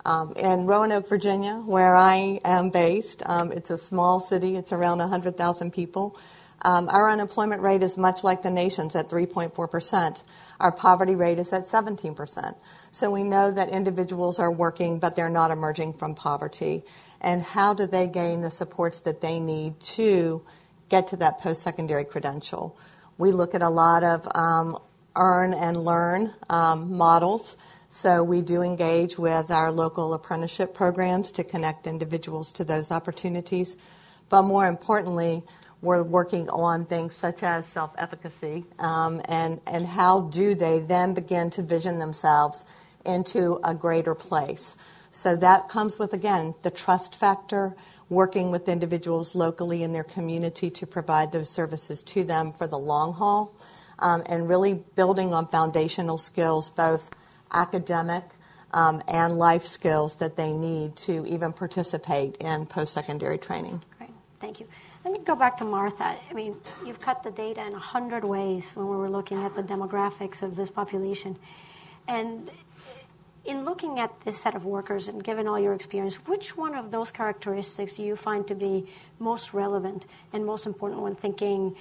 In Roanoke, Virginia, where I am based, it's a small city. It's around 100,000 people. Our unemployment rate is much like the nation's at 3.4%. Our poverty rate is at 17%. So we know that individuals are working, but they're not emerging from poverty. And how do they gain the supports that they need to get to that post-secondary credential? We look at a lot of earn and learn models. So we do engage with our local apprenticeship programs to connect individuals to those opportunities. But more importantly, we're working on things such as self-efficacy and how do they then begin to vision themselves into a greater place. So that comes with, again, the trust factor, working with individuals locally in their community to provide those services to them for the long haul, and really building on foundational skills, both academic and life skills that they need to even participate in post-secondary training. Great, thank you. Let me go back to Martha. I mean, you've cut the data in 100 ways when we were looking at the demographics of this population. And in looking at this set of workers and given all your experience, which one of those characteristics do you find to be most relevant and most important when thinking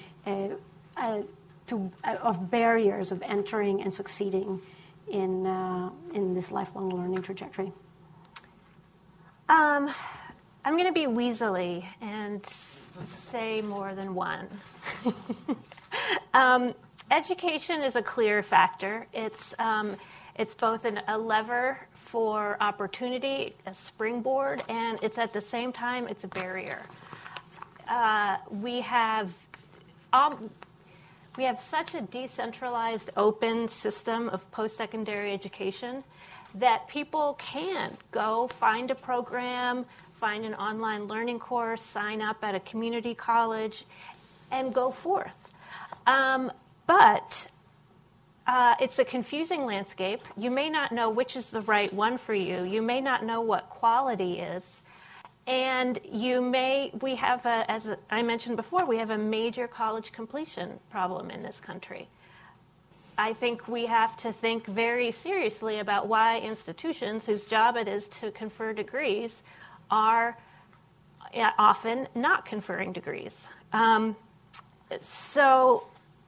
of barriers of entering and succeeding in this lifelong learning trajectory? I'm going to be weaselly and say more than one. Education is a clear factor. It's both a lever for opportunity, a springboard, and it's at the same time We have such a decentralized, open system of post-secondary education that people can go find a program, find an online learning course, sign up at a community college, and go forth. But it's a confusing landscape. You may not know which is the right one for you. You may not know what quality is. And we have, as I mentioned before, we have a major college completion problem in this country. I think we have to think very seriously about why institutions whose job it is to confer degrees are often not conferring degrees. So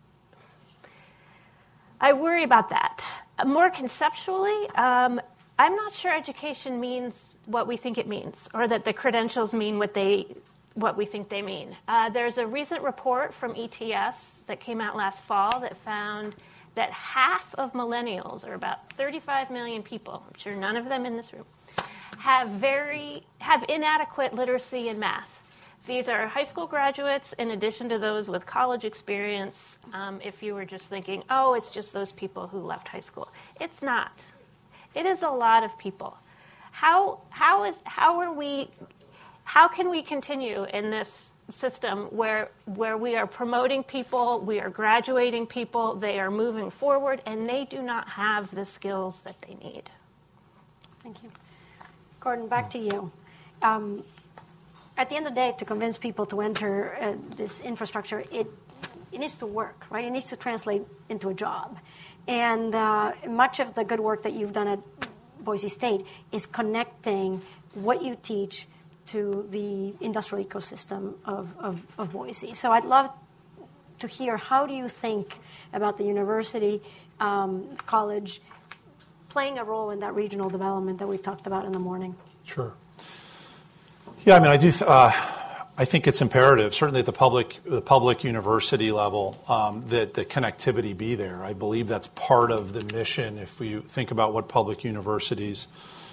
I worry about that. More conceptually, I'm not sure education means what we think it means, or that the credentials mean what we think they mean. There's a recent report from ETS that came out last fall that found that half of millennials, or about 35 million people, I'm sure none of them in this room, have inadequate literacy in math. These are high school graduates in addition to those with college experience. If you were just thinking, oh, it's just those people who left high school. It's not. It is a lot of people. How can we continue in this system where we are promoting people, we are graduating people, they are moving forward, and they do not have the skills that they need? Thank you. Gordon, back to you. At the end of the day, to convince people to enter this infrastructure, it needs to work, right? It needs to translate into a job. And much of the good work that you've done at Boise State is connecting what you teach to the industrial ecosystem of Boise. So I'd love to hear, how do you think about the university, college, playing a role in that regional development that we talked about in the morning? Sure. Yeah, I mean, I think it's imperative, certainly at the public university level, that the connectivity be there. I believe that's part of the mission if we think about what public universities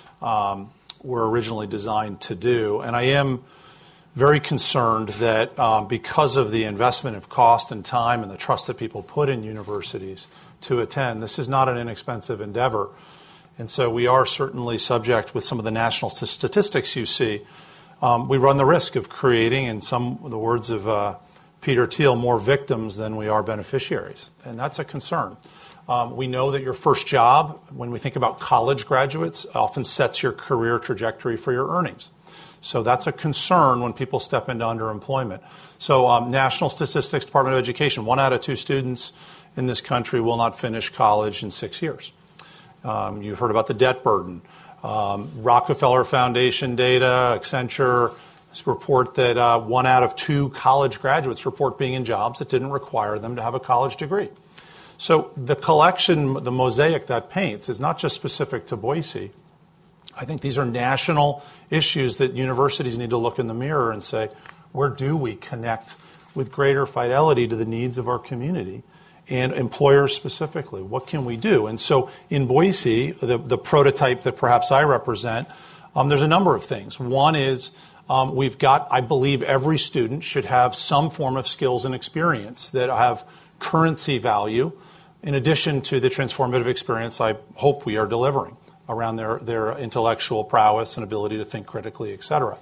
were originally designed to do. And I am very concerned that because of the investment of cost and time and the trust that people put in universities to attend, this is not an inexpensive endeavor. And so we are certainly subject, with some of the national statistics you see, we run the risk of creating, in the words of Peter Thiel, more victims than we are beneficiaries. And that's a concern. We know that your first job, when we think about college graduates, often sets your career trajectory for your earnings. So that's a concern when people step into underemployment. So National Statistics Department of Education, 1 out of 2 students in this country will not finish college in 6 years. You've heard about the debt burden. Rockefeller Foundation data, Accenture report that 1 out of 2 college graduates report being in jobs that didn't require them to have a college degree. So the collection, the mosaic that paints, is not just specific to Boise. I think these are national issues that universities need to look in the mirror and say, where do we connect with greater fidelity to the needs of our community? And employers specifically, what can we do? And so in Boise, the prototype that perhaps I represent, there's a number of things. One is we've got, I believe every student should have some form of skills and experience that have currency value in addition to the transformative experience I hope we are delivering around their intellectual prowess and ability to think critically, et cetera.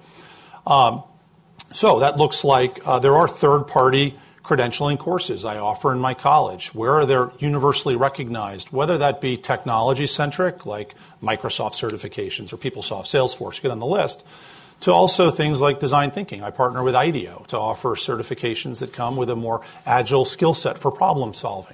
So that looks like there are third-party credentialing courses I offer in my college. Where they're universally recognized, whether that be technology-centric, like Microsoft certifications or PeopleSoft, Salesforce, get on the list, to also things like design thinking. I partner with IDEO to offer certifications that come with a more agile skill set for problem solving.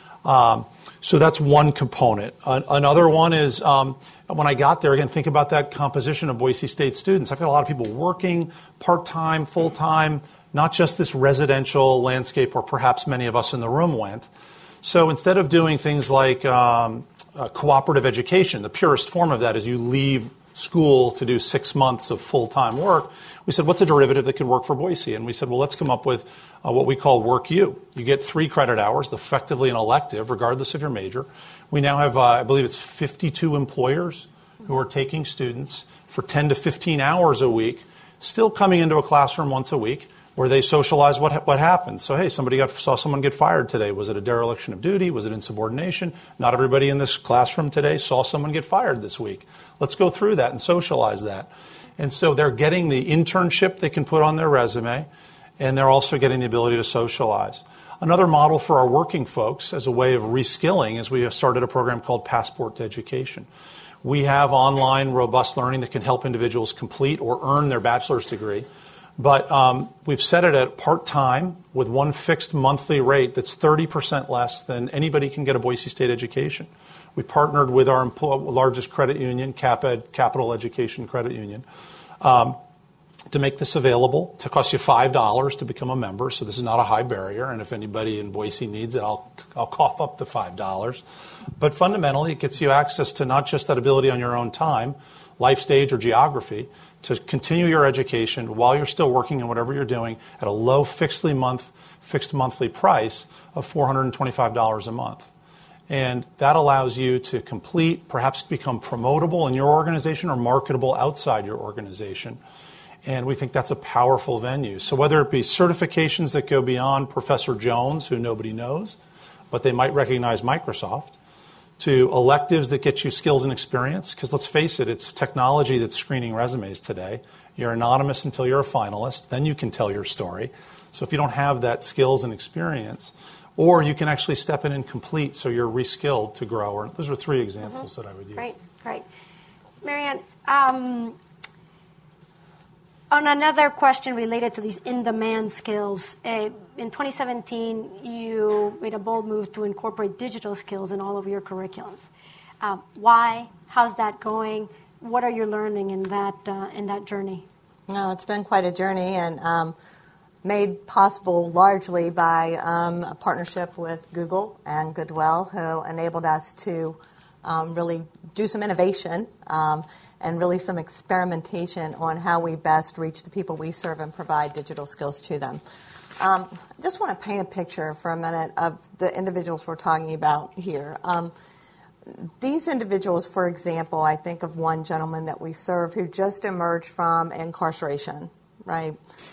So that's one component. Another one is when I got there, again, think about that composition of Boise State students. I've got a lot of people working part-time, full-time, not just this residential landscape where perhaps many of us in the room went. So instead of doing things like cooperative education, the purest form of that is you leave school to do 6 months of full-time work, we said, what's a derivative that could work for Boise? And we said, well, let's come up with what we call Work U. You get 3 credit hours, effectively an elective, regardless of your major. We now have, I believe it's 52 employers who are taking students for 10 to 15 hours a week, still coming into a classroom once a week, where they socialize what happened. So, hey, saw someone get fired today. Was it a dereliction of duty? Was it insubordination? Not everybody in this classroom today saw someone get fired this week. Let's go through that and socialize that. And so they're getting the internship they can put on their resume, and they're also getting the ability to socialize. Another model for our working folks as a way of reskilling is we have started a program called Passport to Education. We have online robust learning that can help individuals complete or earn their bachelor's degree. But we've set it at part-time with one fixed monthly rate that's 30% less than anybody can get a Boise State education. We partnered with our largest credit union, CapEd, Capital Education Credit Union, to make this available. To cost you $5 to become a member, so this is not a high barrier. And if anybody in Boise needs it, I'll cough up the $5. But fundamentally, it gets you access to not just that ability on your own time, life stage or geography, to continue your education while you're still working in whatever you're doing at a low fixed monthly price of $425 a month. And that allows you to complete, perhaps become promotable in your organization or marketable outside your organization. And we think that's a powerful venue. So whether it be certifications that go beyond Professor Jones, who nobody knows, but they might recognize Microsoft, to electives that get you skills and experience, because let's face it, it's technology that's screening resumes today. You're anonymous until you're a finalist, then you can tell your story. So if you don't have that skills and experience, or you can actually step in and complete so you're reskilled to grow. Or those are three examples that I would use. Great. Marianne, on another question related to these in-demand skills, in 2017, you made a bold move to incorporate digital skills in all of your curriculums. Why? How's that going? What are you learning in that journey? No, it's been quite a journey, and made possible largely by a partnership with Google and Goodwill, who enabled us to really do some innovation and really some experimentation on how we best reach the people we serve and provide digital skills to them. I just want to paint a picture for a minute of the individuals we're talking about here. These individuals, for example, I think of one gentleman that we serve who just emerged from incarceration, right?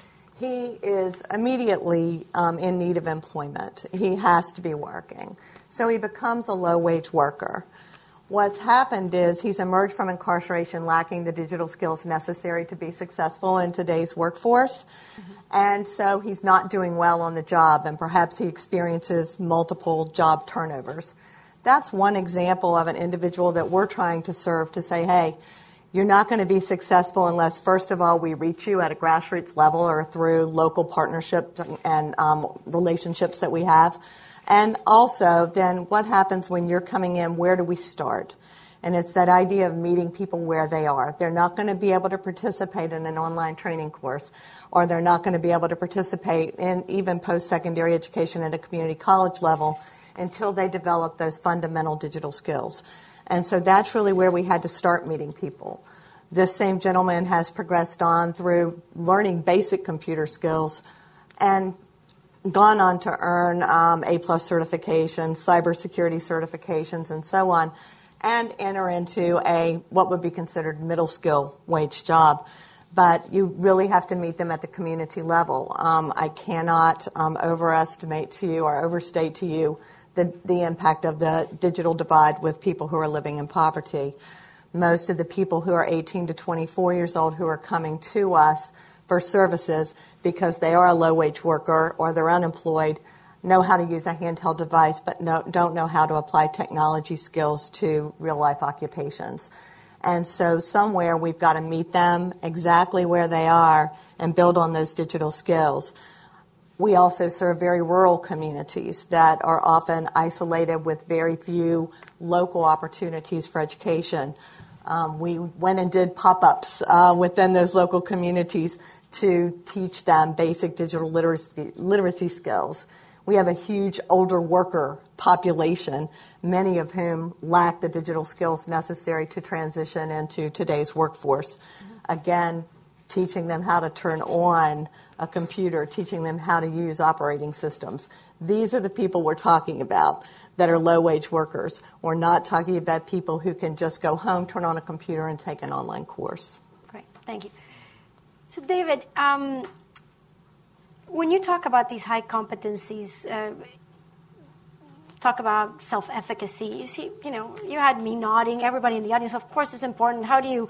He is immediately in need of employment. He has to be working. So he becomes a low-wage worker. What's happened is he's emerged from incarceration lacking the digital skills necessary to be successful in today's workforce. And so he's not doing well on the job, and perhaps he experiences multiple job turnovers. That's one example of an individual that we're trying to serve to say, hey, you're not going to be successful unless, first of all, we reach you at a grassroots level or through local partnerships and relationships that we have. And also, then what happens when you're coming in? Where do we start? And it's that idea of meeting people where they are. They're not going to be able to participate in an online training course, or they're not going to be able to participate in even post-secondary education at a community college level until they develop those fundamental digital skills. And so that's really where we had to start meeting people. This same gentleman has progressed on through learning basic computer skills and gone on to earn A-plus certifications, cybersecurity certifications, and so on, and enter into what would be considered middle skill wage job. But you really have to meet them at the community level. I cannot overestimate to you or overstate to you the impact of the digital divide with people who are living in poverty. Most of the people who are 18 to 24 years old who are coming to us for services because they are a low-wage worker or they're unemployed know how to use a handheld device but don't know how to apply technology skills to real-life occupations. And so somewhere we've got to meet them exactly where they are and build on those digital skills. We also serve very rural communities that are often isolated with very few local opportunities for education. We went and did pop-ups within those local communities to teach them basic digital literacy skills. We have a huge older worker population, many of whom lack the digital skills necessary to transition into today's workforce. Again, teaching them how to turn on a computer, teaching them how to use operating systems. These are the people we're talking about that are low-wage workers. We're not talking about people who can just go home, turn on a computer, and take an online course. Great, thank you. So, David, when you talk about these high competencies, talk about self-efficacy, you see, you had me nodding, everybody in the audience, of course it's important. How do you,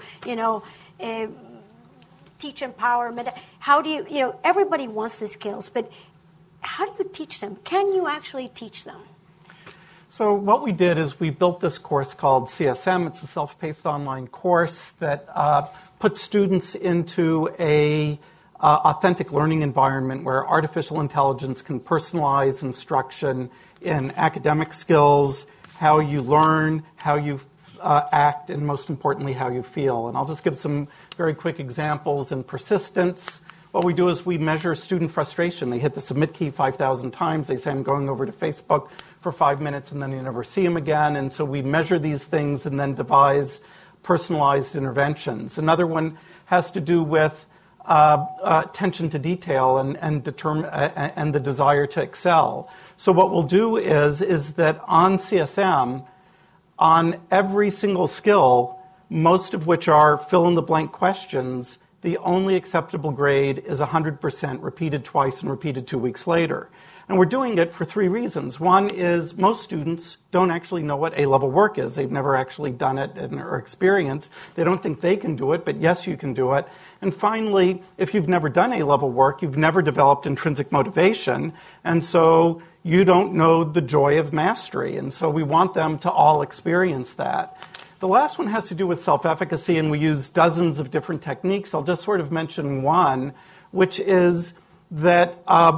teach empowerment? How do you, everybody wants the skills, but how do you teach them? Can you actually teach them? So what we did is we built this course called CSM. It's a self-paced online course that puts students into a authentic learning environment where artificial intelligence can personalize instruction in academic skills, how you learn, how you act, and most importantly, how you feel. And I'll just give some very quick examples. In persistence, what we do is we measure student frustration. They hit the submit key 5,000 times. They say, I'm going over to Facebook for 5 minutes, and then you never see them again. And so we measure these things and then devise personalized interventions. Another one has to do with attention to detail and the desire to excel. So what we'll do is that on CSM, on every single skill, most of which are fill-in-the-blank questions, the only acceptable grade is 100% repeated twice and repeated 2 weeks later. And we're doing it for 3 reasons. One is most students don't actually know what A-level work is. They've never actually done it or experienced. They don't think they can do it, but yes, you can do it. And finally, if you've never done A-level work, you've never developed intrinsic motivation, and so you don't know the joy of mastery. And so we want them to all experience that. The last one has to do with self-efficacy, and we use dozens of different techniques. I'll just sort of mention one, which is that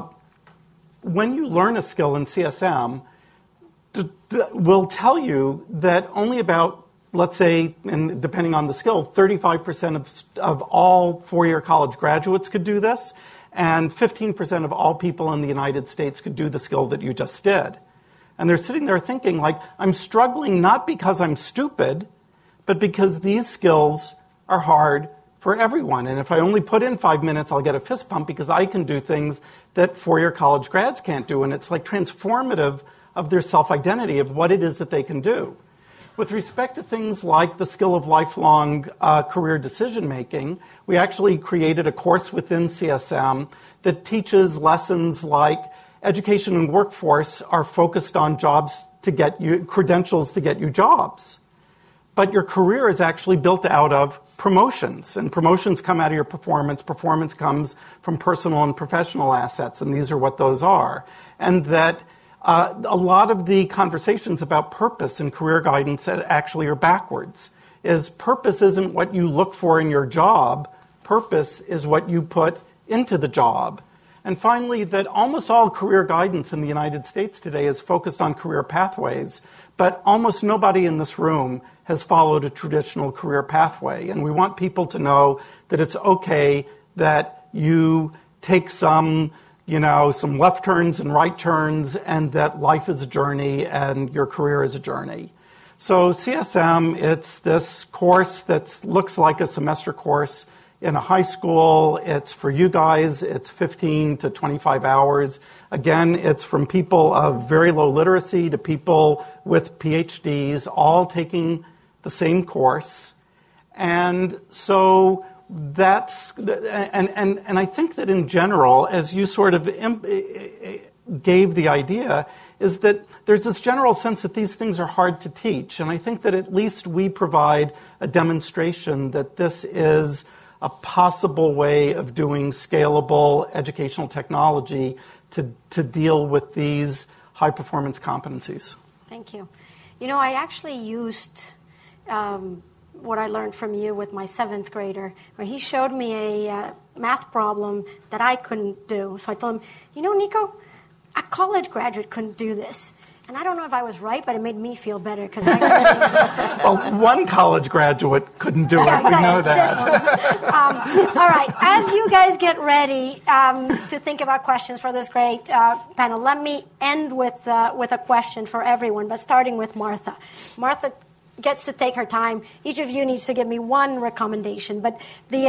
when you learn a skill in CSM, we'll tell you that only about, let's say, and depending on the skill, 35% of all four-year college graduates could do this, and 15% of all people in the United States could do the skill that you just did. And they're sitting there thinking, like, I'm struggling not because I'm stupid, but because these skills are hard for everyone. And if I only put in 5 minutes, I'll get a fist pump because I can do things that four-year college grads can't do. And it's like transformative of their self-identity, of what it is that they can do. With respect to things like the skill of lifelong career decision-making, we actually created a course within CSM that teaches lessons like education and workforce are focused on jobs to get you, credentials to get you jobs. But your career is actually built out of promotions, and promotions come out of your performance. Performance comes from personal and professional assets, and these are what those are. And that a lot of the conversations about purpose and career guidance actually are backwards. Is purpose isn't what you look for in your job. Purpose is what you put into the job. And finally, that almost all career guidance in the United States today is focused on career pathways, but almost nobody in this room has followed a traditional career pathway. And we want people to know that it's okay that you take some left turns and right turns, and that life is a journey and your career is a journey. So CSM, it's this course that looks like a semester course in a high school. It's for you guys. It's 15 to 25 hours. Again, it's from people of very low literacy to people with PhDs, all taking the same course. And so that's, and I think that in general, as you sort of gave the idea, is that there's this general sense that these things are hard to teach. And I think that at least we provide a demonstration that this is a possible way of doing scalable educational technology to deal with these high-performance competencies. Thank you. I actually used what I learned from you with my 7th grader, where he showed me a math problem that I couldn't do. So I told him, Nico, a college graduate couldn't do this. And I don't know if I was right, but it made me feel better because well, one college graduate couldn't do it. Exactly. We know that. All right. As you guys get ready to think about questions for this great panel, let me end with a question for everyone, but starting with Martha. Martha gets to take her time. Each of you needs to give me one recommendation. But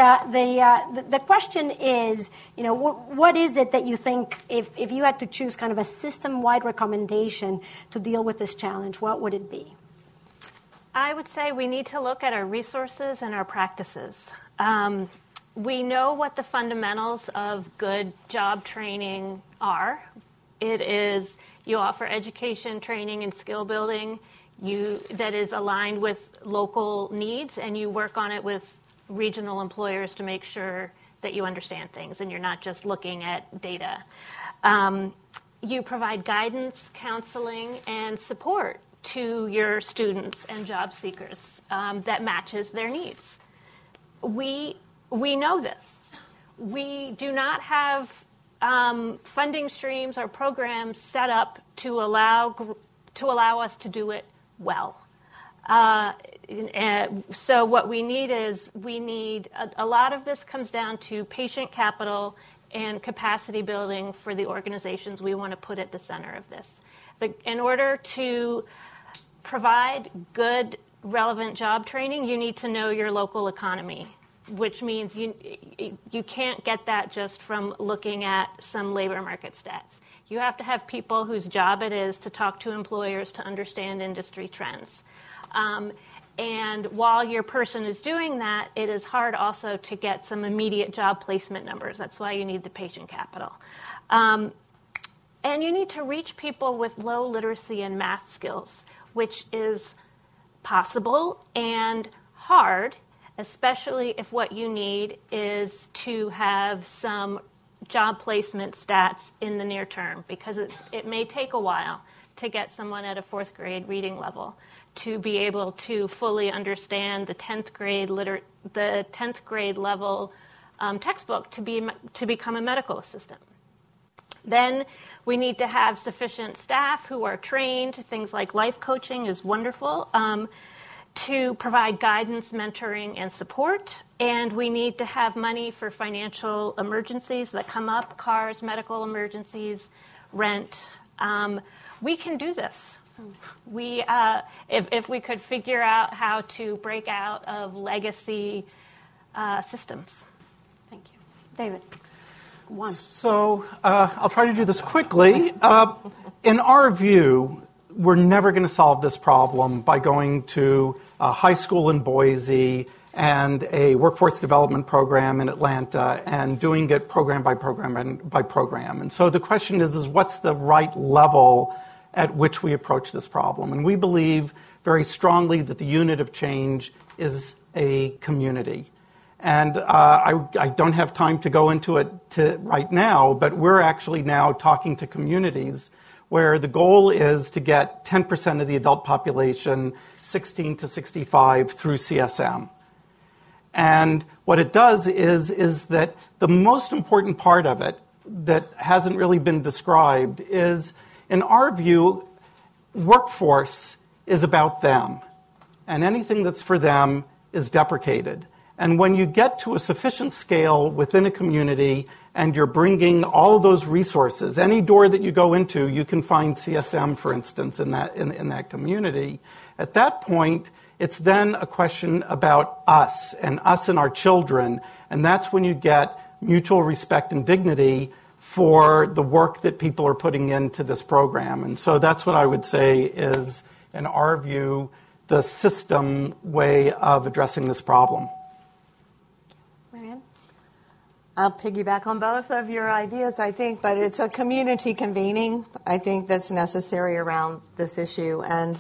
the question is, what is it that you think, if you had to choose kind of a system-wide recommendation to deal with this challenge, what would it be? I would say we need to look at our resources and our practices. We know what the fundamentals of good job training are. It is you offer education, training, and skill building that is aligned with local needs, and you work on it with regional employers to make sure that you understand things and you're not just looking at data. You provide guidance, counseling, and support to your students and job seekers that matches their needs. We know this. We do not have funding streams or programs set up to allow us to do it well. So what we need is a lot of this comes down to patient capital and capacity building for the organizations we want to put at the center of this. In order to provide good, relevant job training, you need to know your local economy, which means you can't get that just from looking at some labor market stats. You have to have people whose job it is to talk to employers to understand industry trends. And while your person is doing that, it is hard also to get some immediate job placement numbers. That's why you need the patient capital. And you need to reach people with low literacy and math skills, which is possible and hard, especially if what you need is to have some job placement stats in the near term, because it may take a while to get someone at a 4th grade reading level to be able to fully understand the 10th grade level textbook to become a medical assistant. Then we need to have sufficient staff who are trained. Things like life coaching is wonderful, to provide guidance, mentoring, and support. And we need to have money for financial emergencies that come up, cars, medical emergencies, rent. We can do this. If we could figure out how to break out of legacy systems. Thank you. David, one. So I'll try to do this quickly. In our view, we're never going to solve this problem by going to a high school in Boise and a workforce development program in Atlanta and doing it program by program and by program. And so the question is what's the right level at which we approach this problem? And we believe very strongly that the unit of change is a community. And I don't have time to go into it right now, but we're actually now talking to communities where the goal is to get 10% of the adult population 16 to 65 through CSM. And what it does is that the most important part of it that hasn't really been described is, in our view, workforce is about them. And anything that's for them is deprecated. And when you get to a sufficient scale within a community and you're bringing all of those resources, any door that you go into, you can find CSM, for instance, in that community. At that point, it's then a question about us and our children. And that's when you get mutual respect and dignity for the work that people are putting into this program. And so that's what I would say is, in our view, the system way of addressing this problem. Marianne? I'll piggyback on both of your ideas, I think, but it's a community convening, I think, that's necessary around this issue. And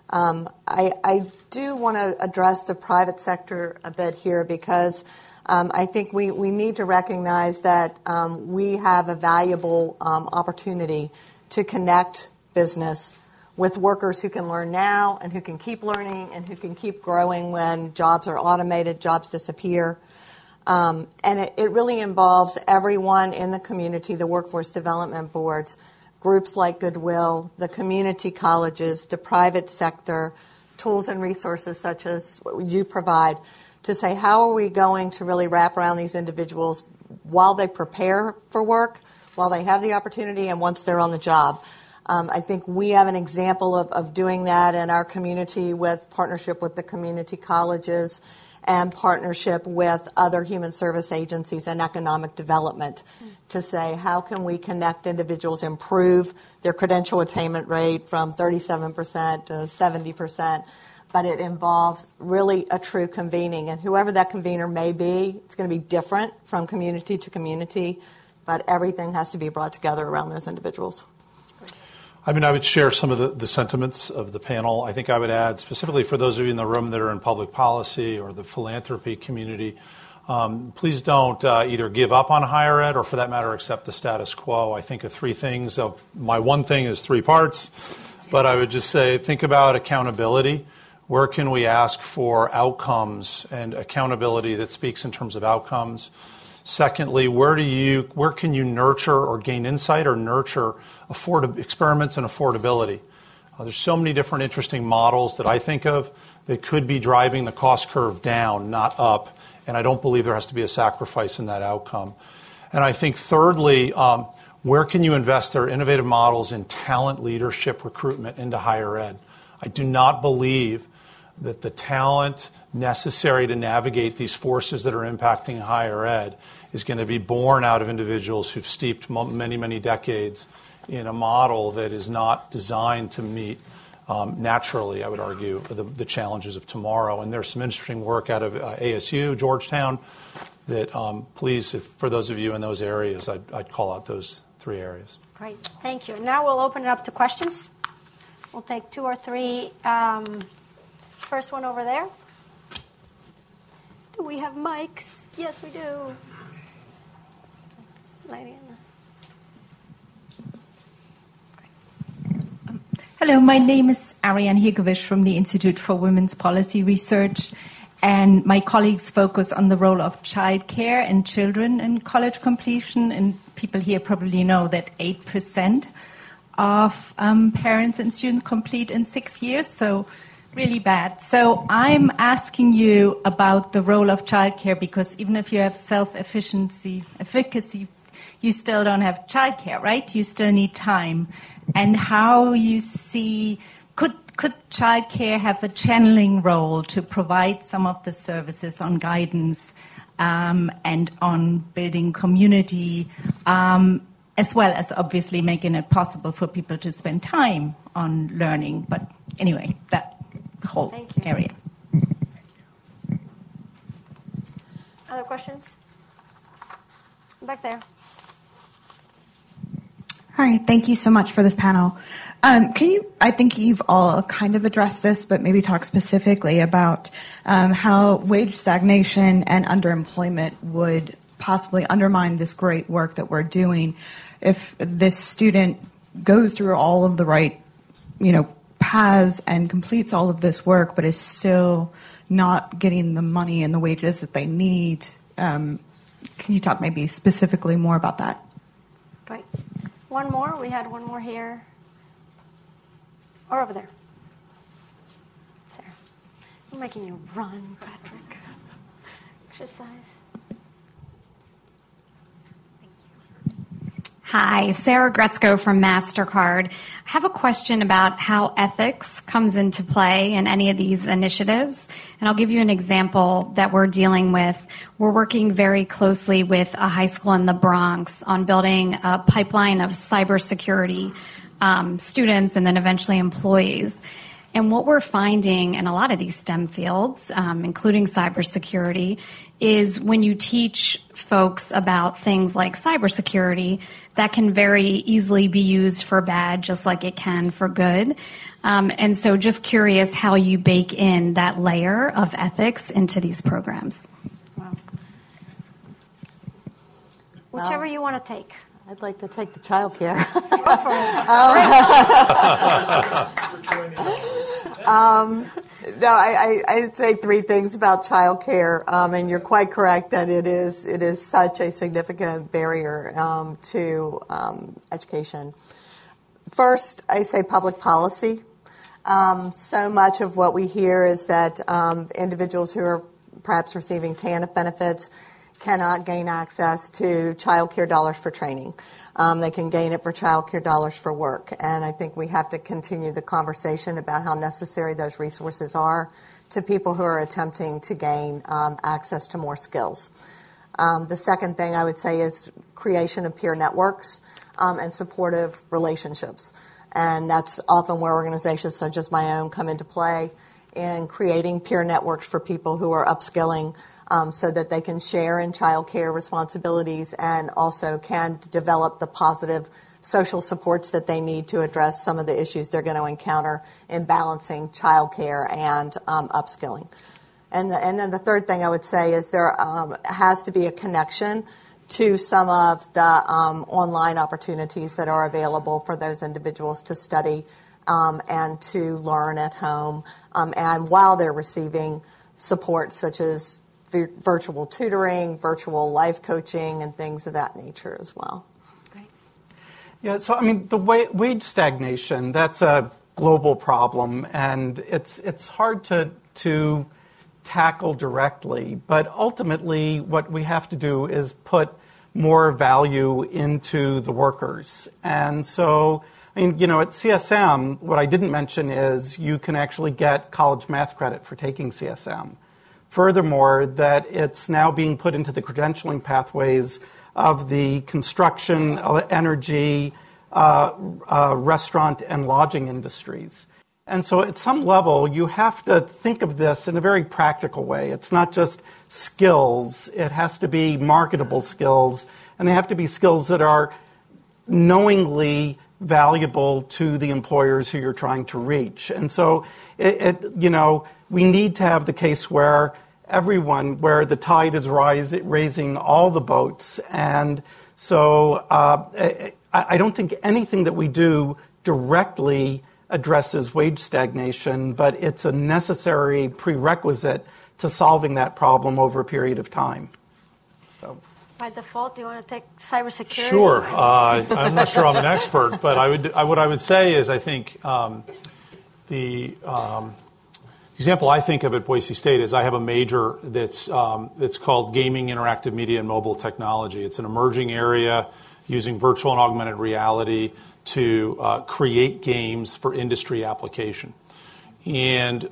I do want to address the private sector a bit here because I think we need to recognize that we have a valuable opportunity to connect business with workers who can learn now and who can keep learning and who can keep growing when jobs are automated, jobs disappear. And it really involves everyone in the community, the workforce development boards, groups like Goodwill, the community colleges, the private sector, tools and resources such as what you provide to say, how are we going to really wrap around these individuals while they prepare for work, while they have the opportunity, and once they're on the job. I think we have an example of doing that in our community with partnership with the community colleges and partnership with other human service agencies and economic development to say, how can we connect individuals, improve their credential attainment rate from 37% to 70%, but it involves really a true convening. And whoever that convener may be, it's going to be different from community to community, but everything has to be brought together around those individuals. I mean, I would share some of the sentiments of the panel. I think I would add, specifically for those of you in the room that are in public policy or the philanthropy community, please don't either give up on higher ed or, for that matter, accept the status quo. I think of three things. My one thing is three parts, but I would just say think about accountability. Where can we ask for outcomes and accountability that speaks in terms of outcomes? Secondly, where can you nurture or gain insight or nurture experiments and affordability? There's so many different interesting models that I think of that could be driving the cost curve down, not up. And I don't believe there has to be a sacrifice in that outcome. And I think thirdly, where can you invest their innovative models in talent, leadership, recruitment into higher ed? I do not believe that the talent necessary to navigate these forces that are impacting higher ed is going to be born out of individuals who've steeped many, many decades in a model that is not designed to meet naturally, I would argue, the challenges of tomorrow. And there's some interesting work out of ASU, Georgetown, that please, for those of you in those areas, I'd call out those three areas. Great, thank you. Now we'll open it up to questions. We'll take two or three. First one over there. Do we have mics? Yes, we do. Lady Hello, my name is Ariane Higovish from the Institute for Women's Policy Research, and my colleagues focus on the role of childcare and children in college completion. And people here probably know that 8% of parents and students complete in 6 years, so really bad. So I'm asking you about the role of childcare, because even if you have efficacy, you still don't have childcare, right? You still need time. And how you see, could childcare have a channeling role to provide some of the services on guidance and on building community, as well as obviously making it possible for people to spend time on learning? But anyway, that whole area. Other questions? Back there. Hi, thank you so much for this panel. I think you've all kind of addressed this, but maybe talk specifically about how wage stagnation and underemployment would possibly undermine this great work that we're doing if this student goes through all of the right, paths and completes all of this work, but is still not getting the money and the wages that they need. Can you talk maybe specifically more about that? Right. One more. We had one more here. Or over there. Sarah. I'm making you run, Patrick. Exercise. Hi, Sarah Gretzko from MasterCard. I have a question about how ethics comes into play in any of these initiatives. And I'll give you an example that we're dealing with. We're working very closely with a high school in the Bronx on building a pipeline of cybersecurity students and then eventually employees. And what we're finding in a lot of these STEM fields, including cybersecurity, is when you teach folks about things like cybersecurity, that can very easily be used for bad, just like it can for good. And so just curious how you bake in that layer of ethics into these programs. Wow. Whichever you want to take. I'd like to take the child care. Go for it. No, I'd say three things about child care, and you're quite correct that it is such a significant barrier to education. First, I say public policy. So much of what we hear is that individuals who are perhaps receiving TANF benefits cannot gain access to child care dollars for training. They can gain it for child care dollars for work. And I think we have to continue the conversation about how necessary those resources are to people who are attempting to gain access to more skills. The second thing I would say is creation of peer networks and supportive relationships. And that's often where organizations such as my own come into play. in creating peer networks for people who are upskilling so that they can share in child care responsibilities and also can develop the positive social supports that they need to address some of the issues they're going to encounter in balancing child care and upskilling. And then the third thing I would say is there has to be a connection to some of the online opportunities that are available for those individuals to study and to learn at home and while they're receiving support such as virtual tutoring, virtual life coaching, and things of that nature as well. Yeah, so I mean, the wage stagnation, that's a global problem, and it's hard to tackle directly, but ultimately what we have to do is put more value into the workers. And so, I mean, you know, at CSM, what I didn't mention is you can actually get college math credit for taking CSM. Furthermore, that it's now being put into the credentialing pathways of the construction, energy, restaurant, and lodging industries. And so at some level, you have to think of this in a very practical way. It's not just skills. It has to be marketable skills, and they have to be skills that are knowingly valuable to the employers who you're trying to reach. And so, we need to have the case where where the tide is raising all the boats. And so I don't think anything that we do directly addresses wage stagnation, but it's a necessary prerequisite to solving that problem over a period of time. So. By default, do you want to take cybersecurity? Sure. I'm not sure I'm an expert, but what I would say is I think the example I think of at Boise State is I have a major that's called Gaming, Interactive Media, and Mobile Technology. It's an emerging area using virtual and augmented reality to create games for industry application. And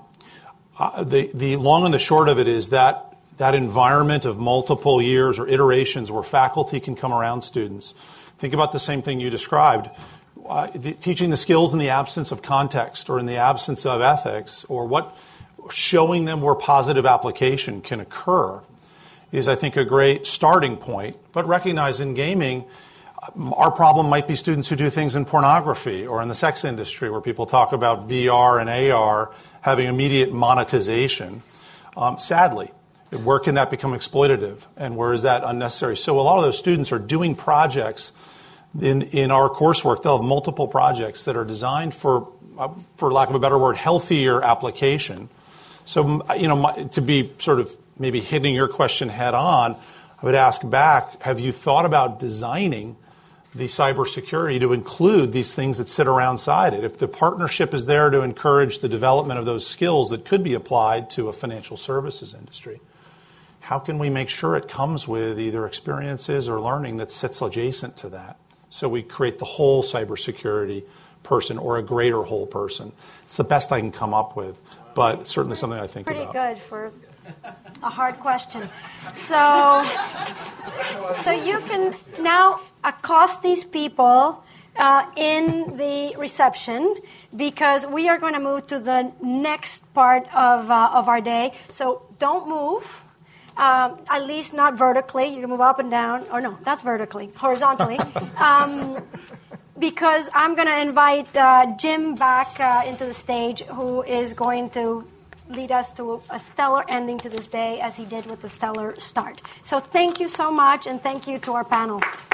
the long and the short of it is that environment of multiple years or iterations where faculty can come around students. Think about the same thing you described. Teaching the skills in the absence of context or in the absence of ethics, or showing them where positive application can occur is, I think, a great starting point. But recognize in gaming, our problem might be students who do things in pornography or in the sex industry where people talk about VR and AR having immediate monetization. Sadly, where can that become exploitative, and where is that unnecessary? So a lot of those students are doing projects in our coursework. They'll have multiple projects that are designed for lack of a better word, healthier application. So, to be sort of maybe hitting your question head on, I would ask back, have you thought about designing the cybersecurity to include these things that sit alongside it? If the partnership is there to encourage the development of those skills that could be applied to a financial services industry, how can we make sure it comes with either experiences or learning that sits adjacent to that? So we create the whole cybersecurity person or a greater whole person. It's the best I can come up with, but certainly something I think about. Pretty good for a hard question. So you can now accost these people in the reception because we are going to move to the next part of our day. So don't move. At least not vertically. You can move up and down. Or no, that's vertically. Horizontally. Because I'm going to invite Jim back into the stage, who is going to lead us to a stellar ending to this day as he did with the stellar start. So thank you so much, and thank you to our panel.